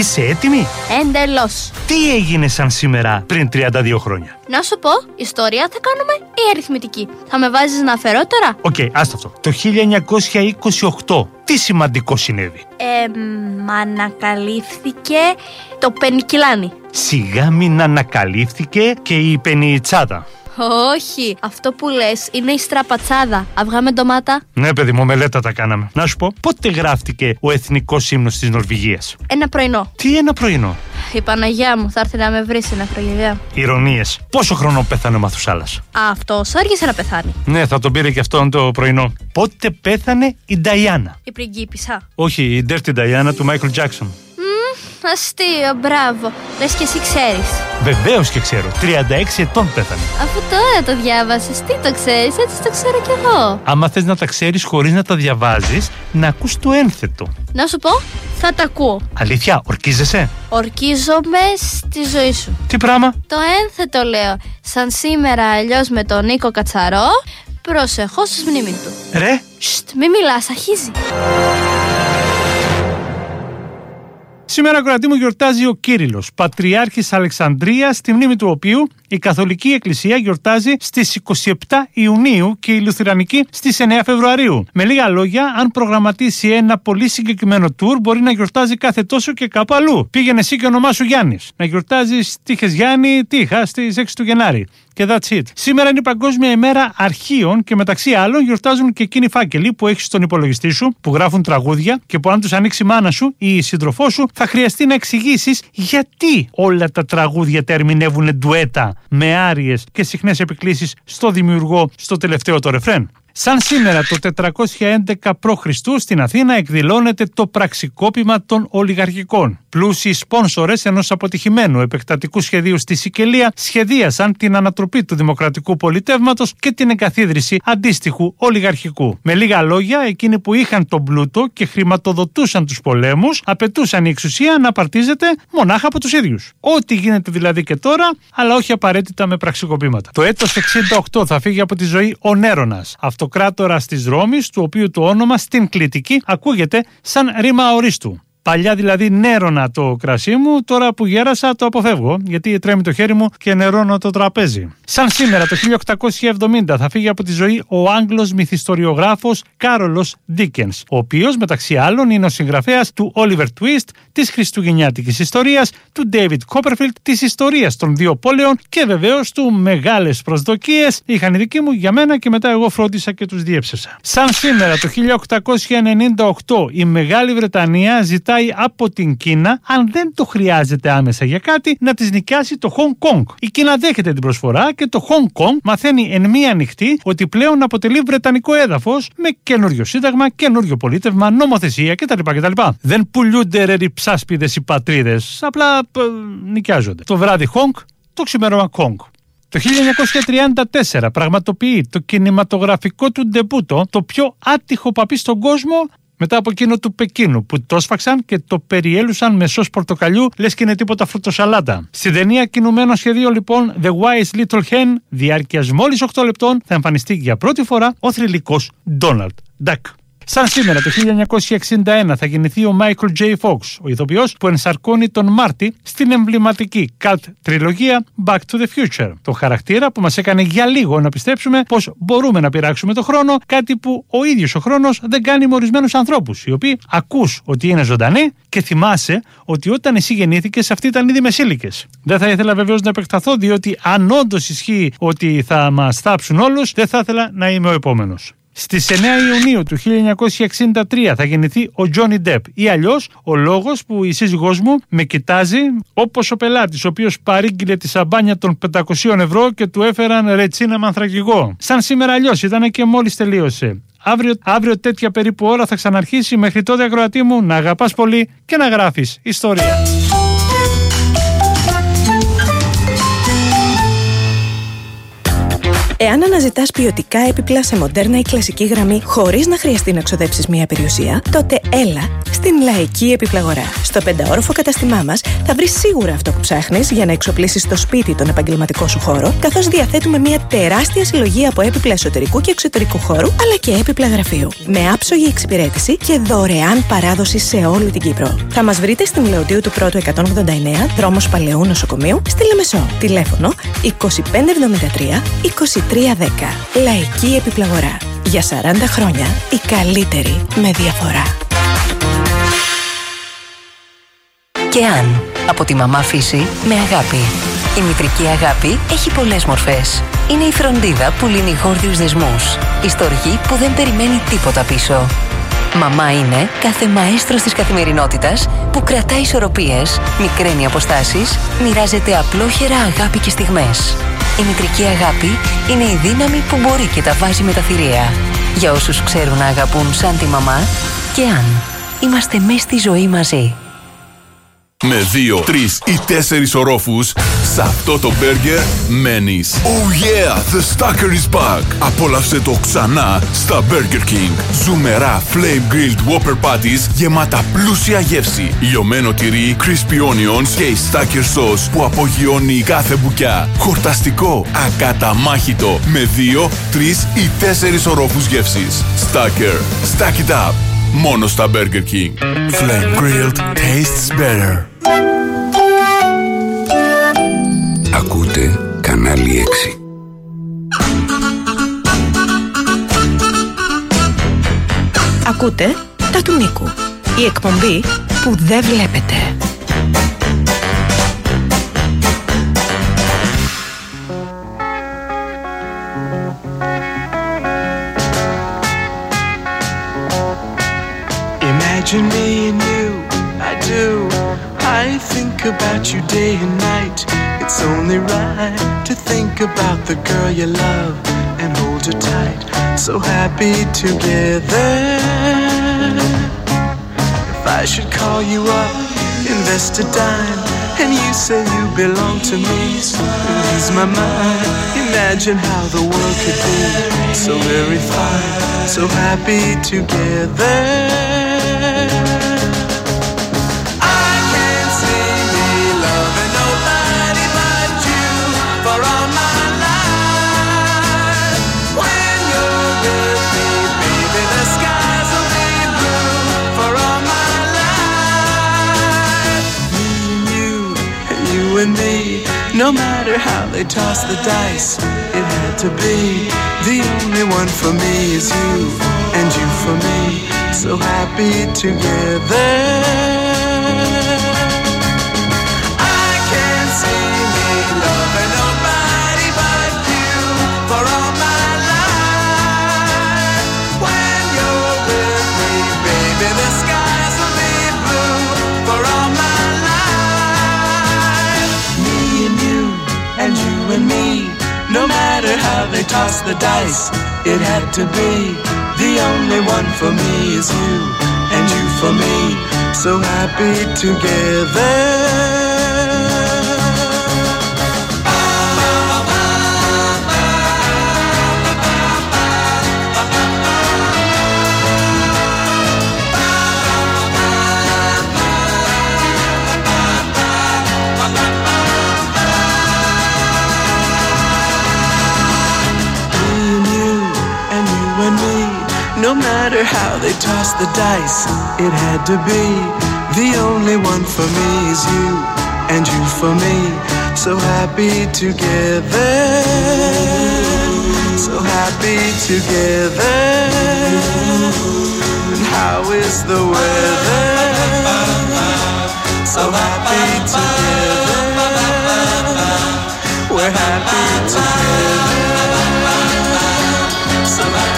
Speaker 10: Είσαι έτοιμη?
Speaker 17: Εντελώς.
Speaker 10: Τι έγινε σαν σήμερα πριν 32 χρόνια?
Speaker 17: Να σου πω, ιστορία θα κάνουμε ή αριθμητική? Θα με βάζεις να αφαιρώ τώρα?
Speaker 10: Οκ, άστα αυτό. Το 1928 τι σημαντικό συνέβη?
Speaker 17: Ανακαλύφθηκε το πενικυλάνι.
Speaker 10: Σιγά μην ανακαλύφθηκε και η πενιτσάδα.
Speaker 17: Όχι, αυτό που λες είναι η στραπατσάδα. Αυγά με ντομάτα.
Speaker 10: Ναι, παιδί μου, μελέτα τα κάναμε. Να σου πω, πότε γράφτηκε ο εθνικός ύμνος της Νορβηγίας?
Speaker 17: Ένα πρωινό.
Speaker 10: Τι ένα πρωινό?
Speaker 17: Η Παναγιά μου θα έρθει να με βρει ένα πρωινό.
Speaker 10: Ηρωνίες. Πόσο χρόνο πέθανε ο Μαθουσάλας?
Speaker 17: Αυτός άργησε να πεθάνει.
Speaker 10: Ναι, θα τον πήρε και αυτόν το πρωινό. Πότε πέθανε η Νταϊάννα?
Speaker 17: Η πριγκίπισσα.
Speaker 10: Όχι, η Dirty Diana του Μάικλ Τζάκσον.
Speaker 17: Αστείο, μπράβο. Λες και εσύ ξέρεις.
Speaker 10: Βεβαίως και ξέρω. 36 ετών πέθανε.
Speaker 17: Αφού τώρα το διάβασες, τι το ξέρεις, έτσι το ξέρω κι εγώ.
Speaker 10: Άμα θες να τα ξέρεις χωρίς να τα διαβάζεις, να ακούς το ένθετο.
Speaker 17: Να σου πω, θα τα ακούω.
Speaker 10: Αλήθεια, ορκίζεσαι?
Speaker 17: Ορκίζομαι στη ζωή σου.
Speaker 10: Τι πράγμα?
Speaker 17: Το ένθετο λέω. Σαν σήμερα αλλιώς με τον Νίκο Κατσαρό, προσεχώς στη μνήμη του.
Speaker 10: Ρε!
Speaker 17: Σστ, μη μιλάς, αρχίζει.
Speaker 10: Σήμερα, ακροατή μου, γιορτάζει ο Κύριλλος, Πατριάρχης Αλεξανδρίας, στη μνήμη του οποίου η Καθολική Εκκλησία γιορτάζει στις 27 Ιουνίου και η Λουθυρανική στις 9 Φεβρουαρίου. Με λίγα λόγια, αν προγραμματίσει ένα πολύ συγκεκριμένο τουρ, μπορεί να γιορτάζει κάθε τόσο και κάπου αλλού. Πήγαινε εσύ και όνομά σου Γιάννης. Να γιορτάζεις τύχες Γιάννη, τύχα στις 6 του Γενάρη. Και that's it. Σήμερα είναι η Παγκόσμια ημέρα αρχείων και μεταξύ άλλων γιορτάζουν και εκείνοι φάκελοι που έχεις στον υπολογιστή σου, που γράφουν τραγούδια και που αν τους ανοίξει η μάνα σου ή η σύντροφό σου, θα χρειαστεί να εξηγήσεις γιατί όλα τα τραγούδια τα ερμηνεύουν ντουέτα με άριες και συχνές επικλήσεις στο δημιουργό στο τελευταίο το ρεφρέν. Σαν σήμερα το 411 π.Χ. στην Αθήνα εκδηλώνεται το πραξικόπημα των ολιγαρχικών. Πλούσιοι σπόνσορες ενός αποτυχημένου επεκτατικού σχεδίου στη Σικελία σχεδίασαν την ανατροπή του δημοκρατικού πολιτεύματος και την εγκαθίδρυση αντίστοιχου ολιγαρχικού. Με λίγα λόγια, εκείνοι που είχαν τον πλούτο και χρηματοδοτούσαν τους πολέμους απαιτούσαν η εξουσία να απαρτίζεται μονάχα από τους ίδιους. Ό,τι γίνεται δηλαδή και τώρα, αλλά όχι απαραίτητα με πραξικοπήματα. Το έτος 68 θα φύγει από τη ζωή ο Νέρονας, αυτοκράτορας της Ρώμης, του οποίου το όνομα στην κλητική ακούγεται σαν ρήμα αορίστου. Παλιά δηλαδή νέρωνα το κρασί μου, τώρα που γέρασα το αποφεύγω, γιατί τρέμει το χέρι μου και νερώνω το τραπέζι. Σαν σήμερα το 1870 θα φύγει από τη ζωή ο Άγγλος μυθιστοριογράφος Κάρολος Ντίκενς, ο οποίος μεταξύ άλλων είναι ο συγγραφέας του Oliver Twist, της χριστουγεννιάτικης ιστορίας, του David Copperfield, της ιστορίας των δύο πόλεων και βεβαίως του Μεγάλες Προσδοκίες. Είχαν οι δικοί μου για μένα και μετά εγώ φρόντισα και τους διέψευσα. Σαν σήμερα το 1898 η Μεγάλη Βρετανία ζητάει από την Κίνα, αν δεν το χρειάζεται άμεσα για κάτι, να της νοικιάσει το Hong Kong. Η Κίνα δέχεται την προσφορά και το Hong Kong μαθαίνει εν μία νυχτή ότι πλέον αποτελεί βρετανικό έδαφος με καινούριο σύνταγμα, καινούριο πολίτευμα, νομοθεσία κτλ. Δεν πουλούνται ρε ριψάσπιδες οι πατρίδες, απλά νοικιάζονται. Το βράδυ Hong, το ξημέρωμα Kong. Το 1934 πραγματοποιεί το κινηματογραφικό του ντεμπούτο το πιο άτυχο παπί στον κόσμο, μετά από εκείνο του Πεκίνου που το σφαξαν και το περιέλουσαν με σως πορτοκαλιού λες και είναι τίποτα φρουτοσαλάτα. Στην ταινία κινουμένο σχεδίο λοιπόν The Wise Little Hen, διάρκειας μόλις 8 λεπτών, θα εμφανιστεί για πρώτη φορά ο θρυλικός Donald Duck. Σαν σήμερα το 1961 θα γεννηθεί ο Michael J. Fox, ο ηθοποιός που ενσαρκώνει τον Μάρτι στην εμβληματική cult τριλογία Back to the Future. Το χαρακτήρα που μας έκανε για λίγο να πιστέψουμε πως μπορούμε να πειράξουμε το χρόνο, κάτι που ο ίδιος ο χρόνος δεν κάνει με ορισμένους ανθρώπους, οι οποίοι ακούς ότι είναι ζωντανοί και θυμάσαι ότι όταν εσύ γεννήθηκες αυτοί ήταν ήδη μεσήλικες. Δεν θα ήθελα βεβαίως να επεκταθώ, διότι αν όντως ισχύει ότι θα μας θάψουν όλους, δεν θα ήθελα να είμαι ο επόμενος. Στις 9 Ιουνίου του 1963 θα γεννηθεί ο Τζόνι Ντεπ, ή αλλιώς ο λόγος που η σύζυγός μου με κοιτάζει όπως ο πελάτης ο οποίος παρήγγειλε τη σαμπάνια των 500 ευρώ και του έφεραν ρετσίνα με ανθρακικό. Σαν σήμερα αλλιώς ήταν και μόλις τελείωσε. Αύριο τέτοια περίπου ώρα θα ξαναρχίσει. Μέχρι τότε, ακροατή μου, να αγαπάς πολύ και να γράφεις ιστορία.
Speaker 14: Εάν αναζητάς ποιοτικά έπιπλα σε μοντέρνα ή κλασική γραμμή χωρίς να χρειαστεί να ξοδέψεις μία περιουσία, τότε έλα στην Λαϊκή Επιπλαγορά. Στο 5όροφο καταστημά μας θα βρεις σίγουρα αυτό που ψάχνεις για να εξοπλίσεις το σπίτι τον επαγγελματικό σου χώρο, καθώς διαθέτουμε μία τεράστια συλλογή από έπιπλα εσωτερικού και εξωτερικού χώρου, αλλά και έπιπλα γραφείου. Με άψογη εξυπηρέτηση και δωρεάν παράδοση σε όλη την Κύπρο. Θα μας βρείτε στην Λεωντίου του Πρώτου 189, δρόμος Παλαιού Νοσοκομείου, στη Λεμεσό. Τηλέφωνο 2573 2310. Λαϊκή Επιπλαγορά. Για 40 χρόνια η καλύτερη με διαφορά.
Speaker 3: Και αν από τη μαμά φύση με αγάπη. Η μητρική αγάπη έχει πολλές μορφές. Είναι η φροντίδα που λύνει γόρδιους δεσμούς. Η στοργή που δεν περιμένει τίποτα πίσω. Μαμά είναι κάθε μαέστρος της καθημερινότητας που κρατάει ισορροπίες, μικραίνει αποστάσεις, μοιράζεται απλόχερα αγάπη και στιγμές. Η μητρική αγάπη είναι η δύναμη που μπορεί και τα βάζει με τα θηρία. Για όσους ξέρουν να αγαπούν σαν τη μαμά, και αν είμαστε μες στη ζωή μαζί.
Speaker 6: Με 2, 3 ή 4 ορόφους, σε αυτό το μπέργκερ μένεις. Oh yeah, the Stacker is back! Απόλαυσε το ξανά στα Burger King. Ζουμερά Flame Grilled Whopper Patties γεμάτα πλούσια γεύση. Λιωμένο τυρί, crispy onions και η Stacker sauce που απογειώνει κάθε μπουκιά. Χορταστικό, ακαταμάχητο, με 2, 3 ή 4 ορόφους γεύσης. Stacker, stack it up! Μόνο στα Burger King. Flame Grilled tastes better.
Speaker 4: Ακούτε κανάλι 6.
Speaker 14: Ακούτε τα του Νίκου. Η εκπομπή που δεν βλέπετε.
Speaker 18: Imagine me and you, I do. I think about you day and night. It's only right to think about the girl you love and hold her tight. So happy together. If I should call you up, invest a dime, and you say you belong to me, lose my mind. Imagine how the world could be so very fine, so happy together. And me, no matter how they toss the dice, it had to be. The only one for me is you, and you for me, so happy together. I can't see me loving nobody but you for all my life. When you're with me, baby, the skies will be blue for all my and you and me, no matter how they toss the dice, it had to be. The only one for me is you, and you for me, so happy together. No matter how they toss the dice, it had to be. The only one for me is you, and you for me, so happy together. So happy together. And how is the weather? So happy together. We're happy together. So happy.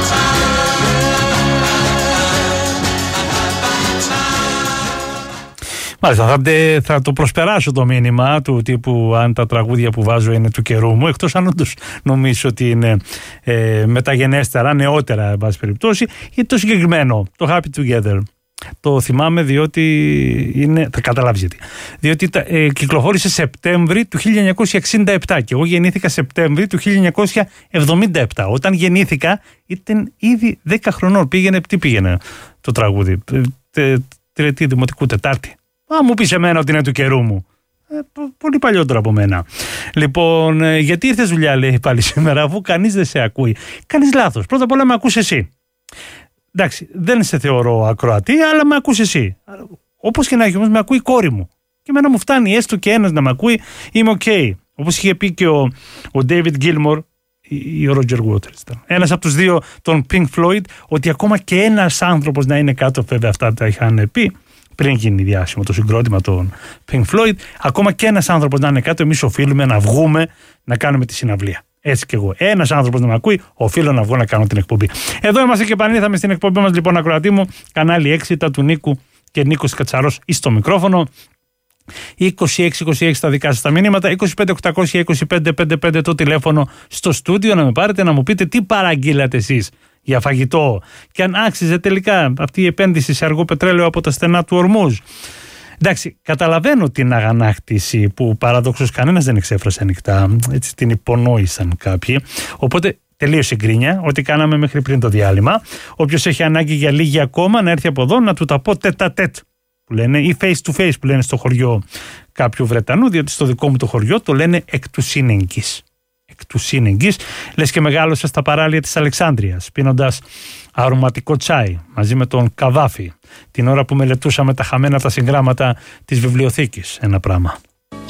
Speaker 10: Μάλιστα, θα το προσπεράσω το μήνυμα του τύπου αν τα τραγούδια που βάζω είναι του καιρού μου, εκτός αν όντως νομίζω ότι είναι μεταγενέστερα, νεότερα εν πάση περιπτώσει, ή το συγκεκριμένο, το Happy Together. Το θυμάμαι διότι θα καταλάβεις γιατί. Διότι κυκλοφόρησε Σεπτέμβρη του 1967 και εγώ γεννήθηκα Σεπτέμβρη του 1977. Όταν γεννήθηκα ήταν ήδη 10 χρονών. Τι πήγαινε το τραγούδι? Τριετή δημοτικού, Τετάρτη. Μου πεις εμένα ότι είναι του καιρού μου. Πολύ παλιότερο από μένα. Λοιπόν, γιατί ήρθες δουλειά, λέει πάλι σήμερα, αφού κανείς δεν σε ακούει? Κάνεις λάθος. Πρώτα απ' όλα με ακούς εσύ. Εντάξει, δεν σε θεωρώ ακροατή, αλλά με ακούς εσύ. Όπως και να έχει, όμως με ακούει η κόρη μου. Και εμένα μου φτάνει έστω και ένας να με ακούει, είμαι ok. Όπως είχε πει και ο David Gilmour ή ο Roger Waters, ένας από τους δύο των Pink Floyd, ότι ακόμα και ένας άνθρωπος να είναι κάτω, βέβαια αυτά τα είχαν πει πριν γίνει διάσημο το συγκρότημα των Pink Floyd, ακόμα και ένας άνθρωπος να είναι κάτω, εμείς οφείλουμε να βγούμε να κάνουμε τη συναυλία. Έτσι κι εγώ. Ένας άνθρωπος να με ακούει, οφείλω να βγω να κάνω την εκπομπή. Εδώ είμαστε και επανήλθαμε στην εκπομπή μας, λοιπόν, ακροατή μου, κανάλι 6, τα του Νίκου και Νίκος Κατσαρός εις το μικρόφωνο. 26-26 τα δικά σας τα μηνύματα, 25-800-25-55 το τηλέφωνο στο στούντιο να με πάρετε, να μου πείτε τι παραγγείλατε εσείς για φαγητό και αν άξιζε τελικά αυτή η επένδυση σε αργό πετρέλαιο από τα στενά του Ορμούζ. Εντάξει, καταλαβαίνω την αγανάκτηση που παραδόξως κανένας δεν εξέφρασε ανοιχτά, έτσι την υπονόησαν κάποιοι, οπότε τελείωσε η γκρίνια, ό,τι κάναμε μέχρι πριν το διάλειμμα. Όποιος έχει ανάγκη για λίγη ακόμα να έρθει από εδώ να του τα πω τέτα-τέτ που λένε, ή face to face που λένε στο χωριό κάποιου Βρετανού, διότι στο δικό μου το χωριό το λένε εκ του σύνεγγης. Εκ του σύνεγγης, λες και μεγάλωσα στα παράλια της Αλεξάνδρειας, πίνοντας αρωματικό τσάι μαζί με τον Καβάφη, την ώρα που μελετούσαμε τα χαμένα τα συγγράμματα της βιβλιοθήκης. Ένα πράγμα.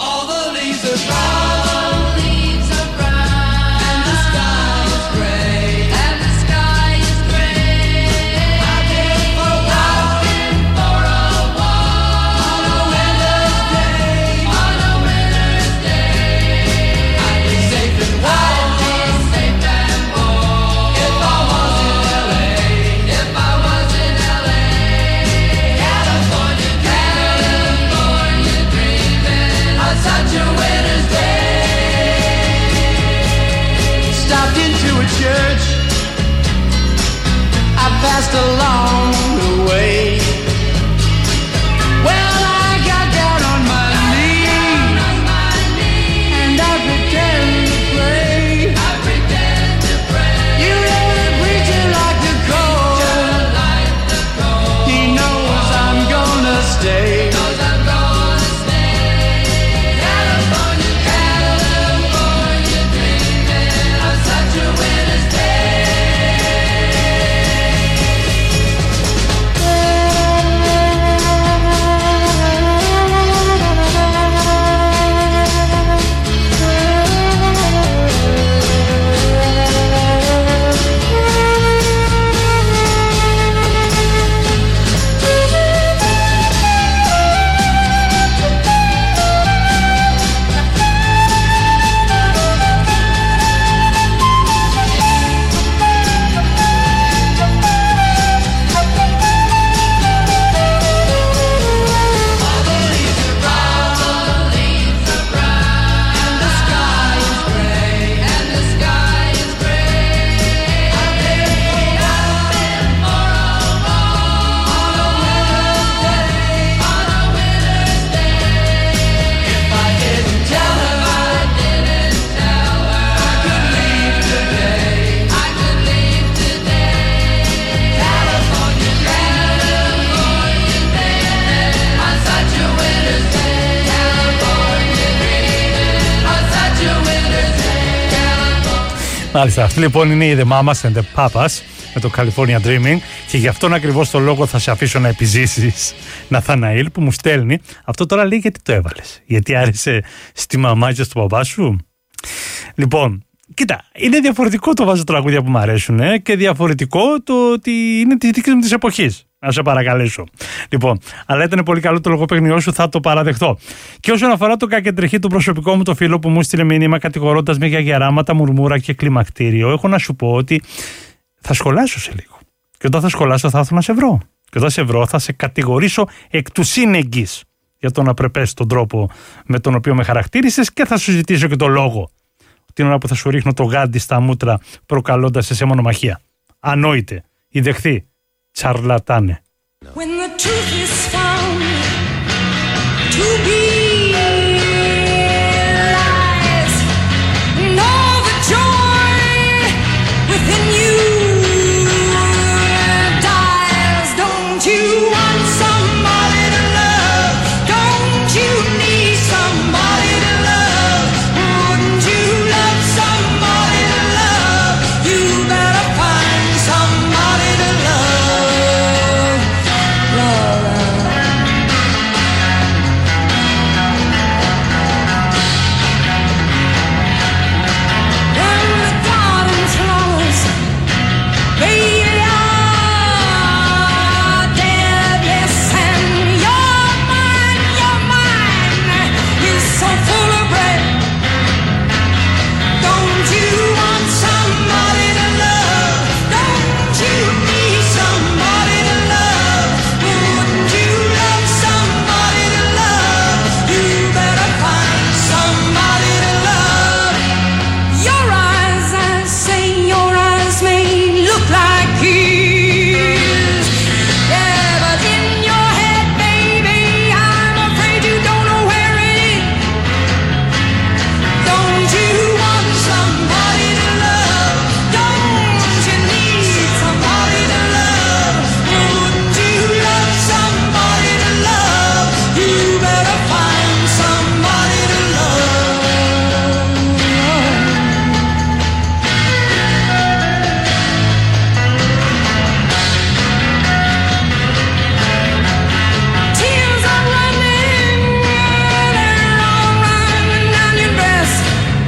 Speaker 15: Passed along the way. Well, I got down on my knees and I pretend to pray. You know the preacher like the cold. He knows I'm gonna stay. California, California, dreaming of such a winter's day.
Speaker 10: Μάλιστα, αυτή λοιπόν είναι η The Mamas and the Papas με το California Dreaming και γι' αυτόν ακριβώς το λόγο θα σε αφήσω να επιζήσεις, Ναθαναήλ, που μου στέλνει. Αυτό τώρα λέει γιατί το έβαλες, γιατί άρεσε στη μαμά και στον παπά σου. Λοιπόν, κοίτα, είναι διαφορετικό το βάζω τραγούδια που μου αρέσουν και διαφορετικό το ότι είναι τη δική μου της εποχής. Να σε παρακαλέσω. Λοιπόν, αλλά ήταν πολύ καλό το λογοπαίγνιό σου, θα το παραδεχτώ. Και όσον αφορά το κακεντρεχή του προσωπικό μου το φίλο που μου στείλε μήνυμα κατηγορώντας με για γεράματα, μουρμούρα και κλιμακτήριο, έχω να σου πω ότι θα σχολάσω σε λίγο. Και όταν θα σχολάσω θα έρθω να σε βρω. Και όταν σε βρω θα σε κατηγορήσω εκ του σύνεγγης για τον απρεπές τον τρόπο με τον οποίο με χαρακτήρισες και θα σου ζητήσω και το λόγο την ώρα που θα σου ρίχνω το γάντι στα μούτρα προκαλώντας σε μονομαχία. Ανόητε ή δεχθεί. Τσαρλατάνε.
Speaker 16: When the
Speaker 18: truth is found to be lies, and all the joy within you dies. Don't you want somebody to love? Don't you need somebody to love? Wouldn't you love somebody to love? You better find somebody to love. And the garden flowers, they are deadly, and your mind is so full of bread. Don't you want somebody to love? Don't you need somebody to love? Wouldn't you love somebody to love? You better find somebody to love. Your eyes, I say, your eyes may look like his. Yeah, but in your head, baby, I'm afraid you don't know where it is. Don't you want somebody to love? Don't you need somebody to love? Wouldn't you love somebody to love? You better find somebody to love. Tears are running, they're all running down your breast.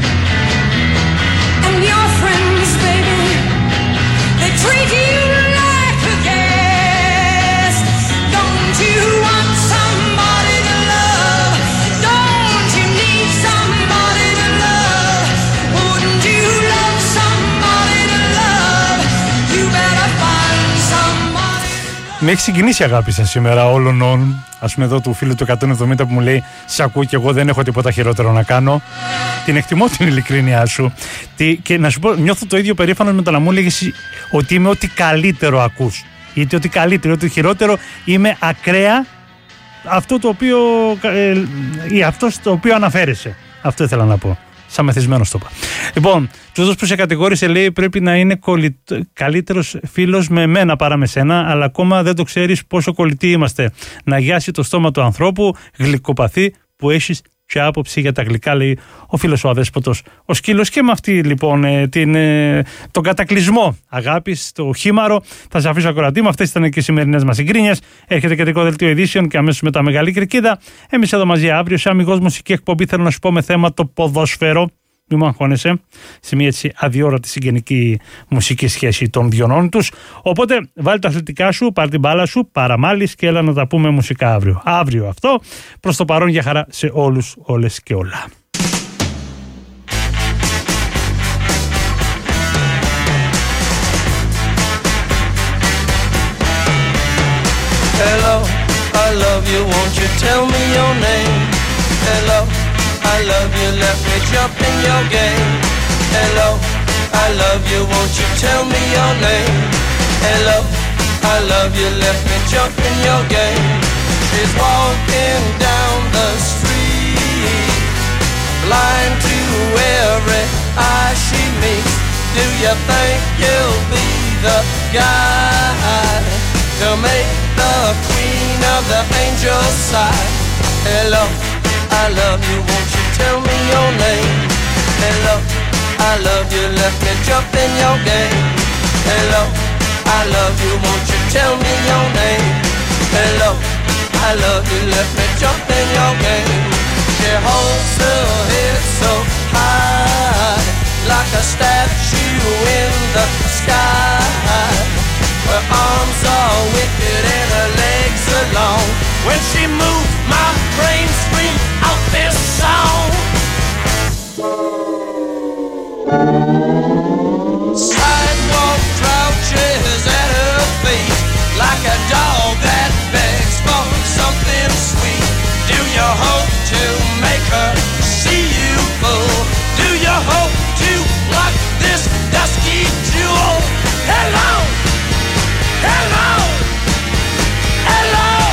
Speaker 18: And your friends, baby, they treat you like a guest. Don't you want somebody to love? Don't you need somebody to love? Wouldn't you love somebody to love? You better find somebody.
Speaker 10: Με έχει συγκινήσει η αγάπη σας σήμερα όλων. Ας πούμε εδώ του φίλου του 170 που μου λέει «Σ' ακούω και εγώ δεν έχω τίποτα χειρότερο να κάνω». Την εκτιμώ την ειλικρίνειά σου. Και να σου πω, νιώθω το ίδιο περήφανο με το να μου λέγεις ότι είμαι ό,τι καλύτερο ακούς. Είτε ότι καλύτερο, ότι χειρότερο, είμαι ακραία αυτό το οποίο, αυτό στο οποίο αναφέρεσαι. Αυτό ήθελα να πω. Σαν μεθυσμένος το είπα. Λοιπόν, τούτος που σε κατηγόρησε λέει πρέπει να είναι καλύτερος φίλος με εμένα παρά με σένα, αλλά ακόμα δεν το ξέρεις πόσο κολλητοί είμαστε. Να γιάσει το στόμα του ανθρώπου, γλυκοπαθή που έχεις και άποψη για τα γλυκά, λέει ο φίλος ο αδέσποτος ο Σκύλος. Και με αυτή λοιπόν τον κατακλυσμό αγάπης, το χήμαρο, θα σε αφήσω ακροατή. Με αυτές ήταν και οι σημερινές μας συγκρίνειες. Έρχεται και δικό δελτίο ειδήσεων και αμέσως μετά μεγάλη κερκίδα. Εμείς εδώ μαζί αύριο σε αμιγώς μουσική εκπομπή. Θέλω να σου πω με θέμα το ποδόσφαιρο. Μη μου αγχώνεσαι, σε μια έτσι αδιόρατη συγγενική μουσική σχέση των διονών τους. Οπότε βάλει τα αθλητικά σου, πάρ' την μπάλα σου, παραμάλεις και έλα να τα πούμε μουσικά αύριο. Αύριο αυτό, προς το παρόν για χαρά σε όλους, όλες και όλα.
Speaker 15: Hello, I love you, won't you tell me your name? Hello, I love you, let me jump in your game. Hello, I love you, won't you tell me your name? Hello, I love you, let me jump in your game. She's walking down the street, blind to every eye she meets. Do you think you'll be the guy to make the queen of the angels sigh? Hello, I love you, won't you tell me your name? Hello, I love you, let me jump in your game. Hello, I love you, won't you tell me your name? Hello, I love you, let me jump in your game. She holds her head so high, like a statue in the sky. Her arms are wicked and her legs are long. When she moves, my brain screams out this song. Sidewalk crouches at her feet, like a dog that begs for something sweet. Do you hope to make her see you full? Do you hope to lock this dusky jewel? Hello, hello, hello.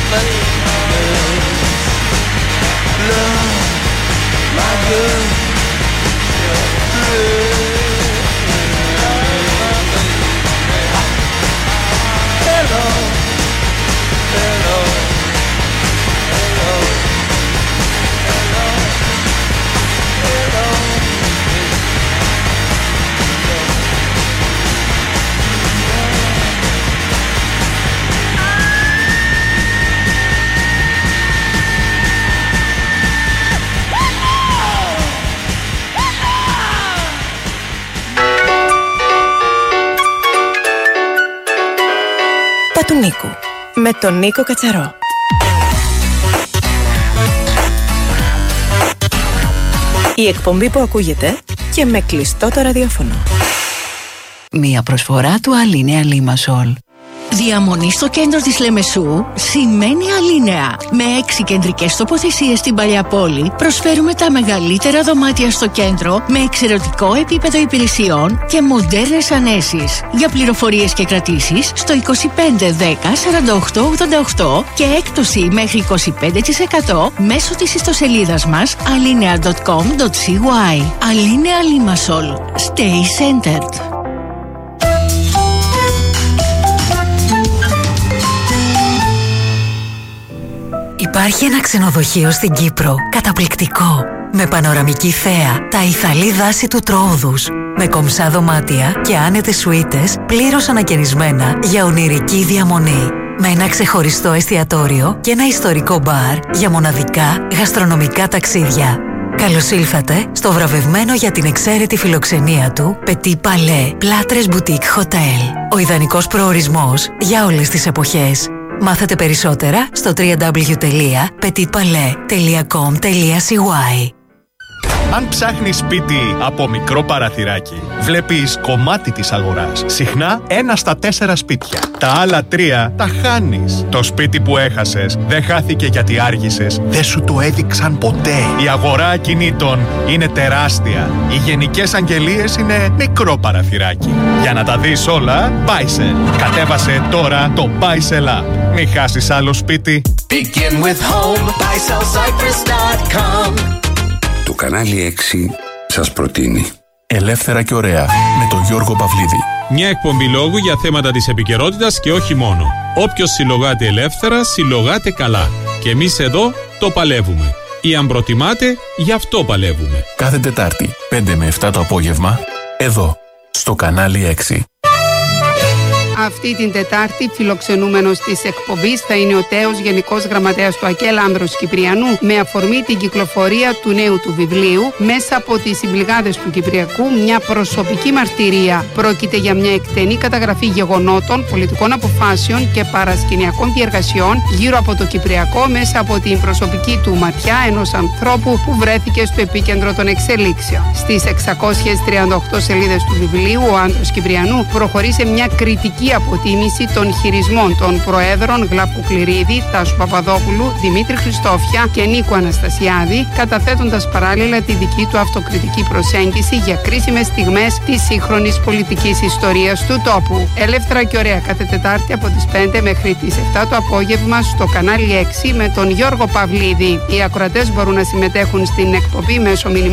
Speaker 14: Του Νίκου με τον Νίκο Κατσαρό. Η εκπομπή που ακούγεται και με κλειστό το ραδιόφωνο.
Speaker 8: Μία προσφορά του Αλίνεα Λίμασολ.
Speaker 9: Διαμονή στο κέντρο της Λεμεσού σημαίνει Αλίνεα. Με 6 κεντρικές τοποθεσίες στην Παλιά Πόλη προσφέρουμε τα μεγαλύτερα δωμάτια στο κέντρο με εξαιρετικό επίπεδο υπηρεσιών και μοντέρνες ανέσεις. Για πληροφορίες και κρατήσεις στο 2510 4888 και έκπτωση μέχρι 25% μέσω της ιστοσελίδας μας alinea.com.cy. Αλίνεα Λίμασολ. Stay centered.
Speaker 3: Υπάρχει ένα ξενοδοχείο στην Κύπρο, καταπληκτικό, με πανοραμική θέα, τα αϊθαλή δάση του Τροόδους, με κομψά δωμάτια και άνετες σουίτες πλήρως ανακαινισμένα για ονειρική διαμονή, με ένα ξεχωριστό εστιατόριο και ένα ιστορικό μπαρ για μοναδικά γαστρονομικά ταξίδια. Καλώς ήλθατε στο βραβευμένο για την εξαίρετη φιλοξενία του Petit Palais Plâtres Boutique Hotel, ο ιδανικός προορισμός για όλες τις εποχές. Μάθετε περισσότερα στο www.petitpalais.com.cy.
Speaker 19: Αν ψάχνεις σπίτι από μικρό παραθυράκι, βλέπεις κομμάτι της αγοράς. Συχνά 1 στα 4 σπίτια. Τα άλλα 3 τα χάνεις. Το σπίτι που έχασες δεν χάθηκε γιατί άργησες. Δεν σου το έδειξαν ποτέ. Η αγορά ακινήτων είναι τεράστια. Οι γενικές αγγελίες είναι μικρό παραθυράκι. Για να τα δεις όλα, Buysell. Κατέβασε τώρα το Buysell App. Μην χάσεις άλλο σπίτι.
Speaker 18: Begin with home, buysellcyprus.com.
Speaker 4: Το κανάλι 6 σας προτείνει
Speaker 6: Ελεύθερα και ωραία με τον Γιώργο Παυλίδη.
Speaker 20: Μια εκπομπή λόγου για θέματα της επικαιρότητας και όχι μόνο. Όποιος συλλογάται ελεύθερα, συλλογάται καλά. Και εμείς εδώ το παλεύουμε. Ή αν προτιμάτε, γι' αυτό παλεύουμε.
Speaker 6: Κάθε Τετάρτη, 5 με 7 το απόγευμα, εδώ, στο κανάλι 6.
Speaker 21: Αυτή την Τετάρτη, φιλοξενούμενος της εκπομπής θα είναι ο τέος Γενικός Γραμματέας του ΑΚΕΛ Άνδρος Κυπριανού, με αφορμή την κυκλοφορία του νέου του βιβλίου μέσα από τις συμπληγάδες του Κυπριακού, μια προσωπική μαρτυρία. Πρόκειται για μια εκτενή καταγραφή γεγονότων, πολιτικών αποφάσεων και παρασκηνιακών διεργασιών γύρω από το Κυπριακό μέσα από την προσωπική του ματιά ενός ανθρώπου που βρέθηκε στο επίκεντρο των εξελίξεων. Στις 638 σελίδες του βιβλίου, ο Άνδρος Κυπριανού προχωρεί σε μια κριτική αποτίμηση των χειρισμών των Προέδρων Γλαύκου Κληρίδη, Τάσου Παπαδόπουλου, Δημήτρη Χριστόφια και Νίκου Αναστασιάδη, καταθέτοντας παράλληλα τη δική του αυτοκριτική προσέγγιση για κρίσιμες στιγμές της σύγχρονης πολιτικής ιστορίας του τόπου. Ελεύθερα και ωραία κάθε Τετάρτη από τις 5 μέχρι τις 7 το απόγευμα στο κανάλι 6 με τον Γιώργο Παυλίδη. Οι ακροατές μπορούν να συμμετέχουν στην εκπομπή μέσω μηνυμάτων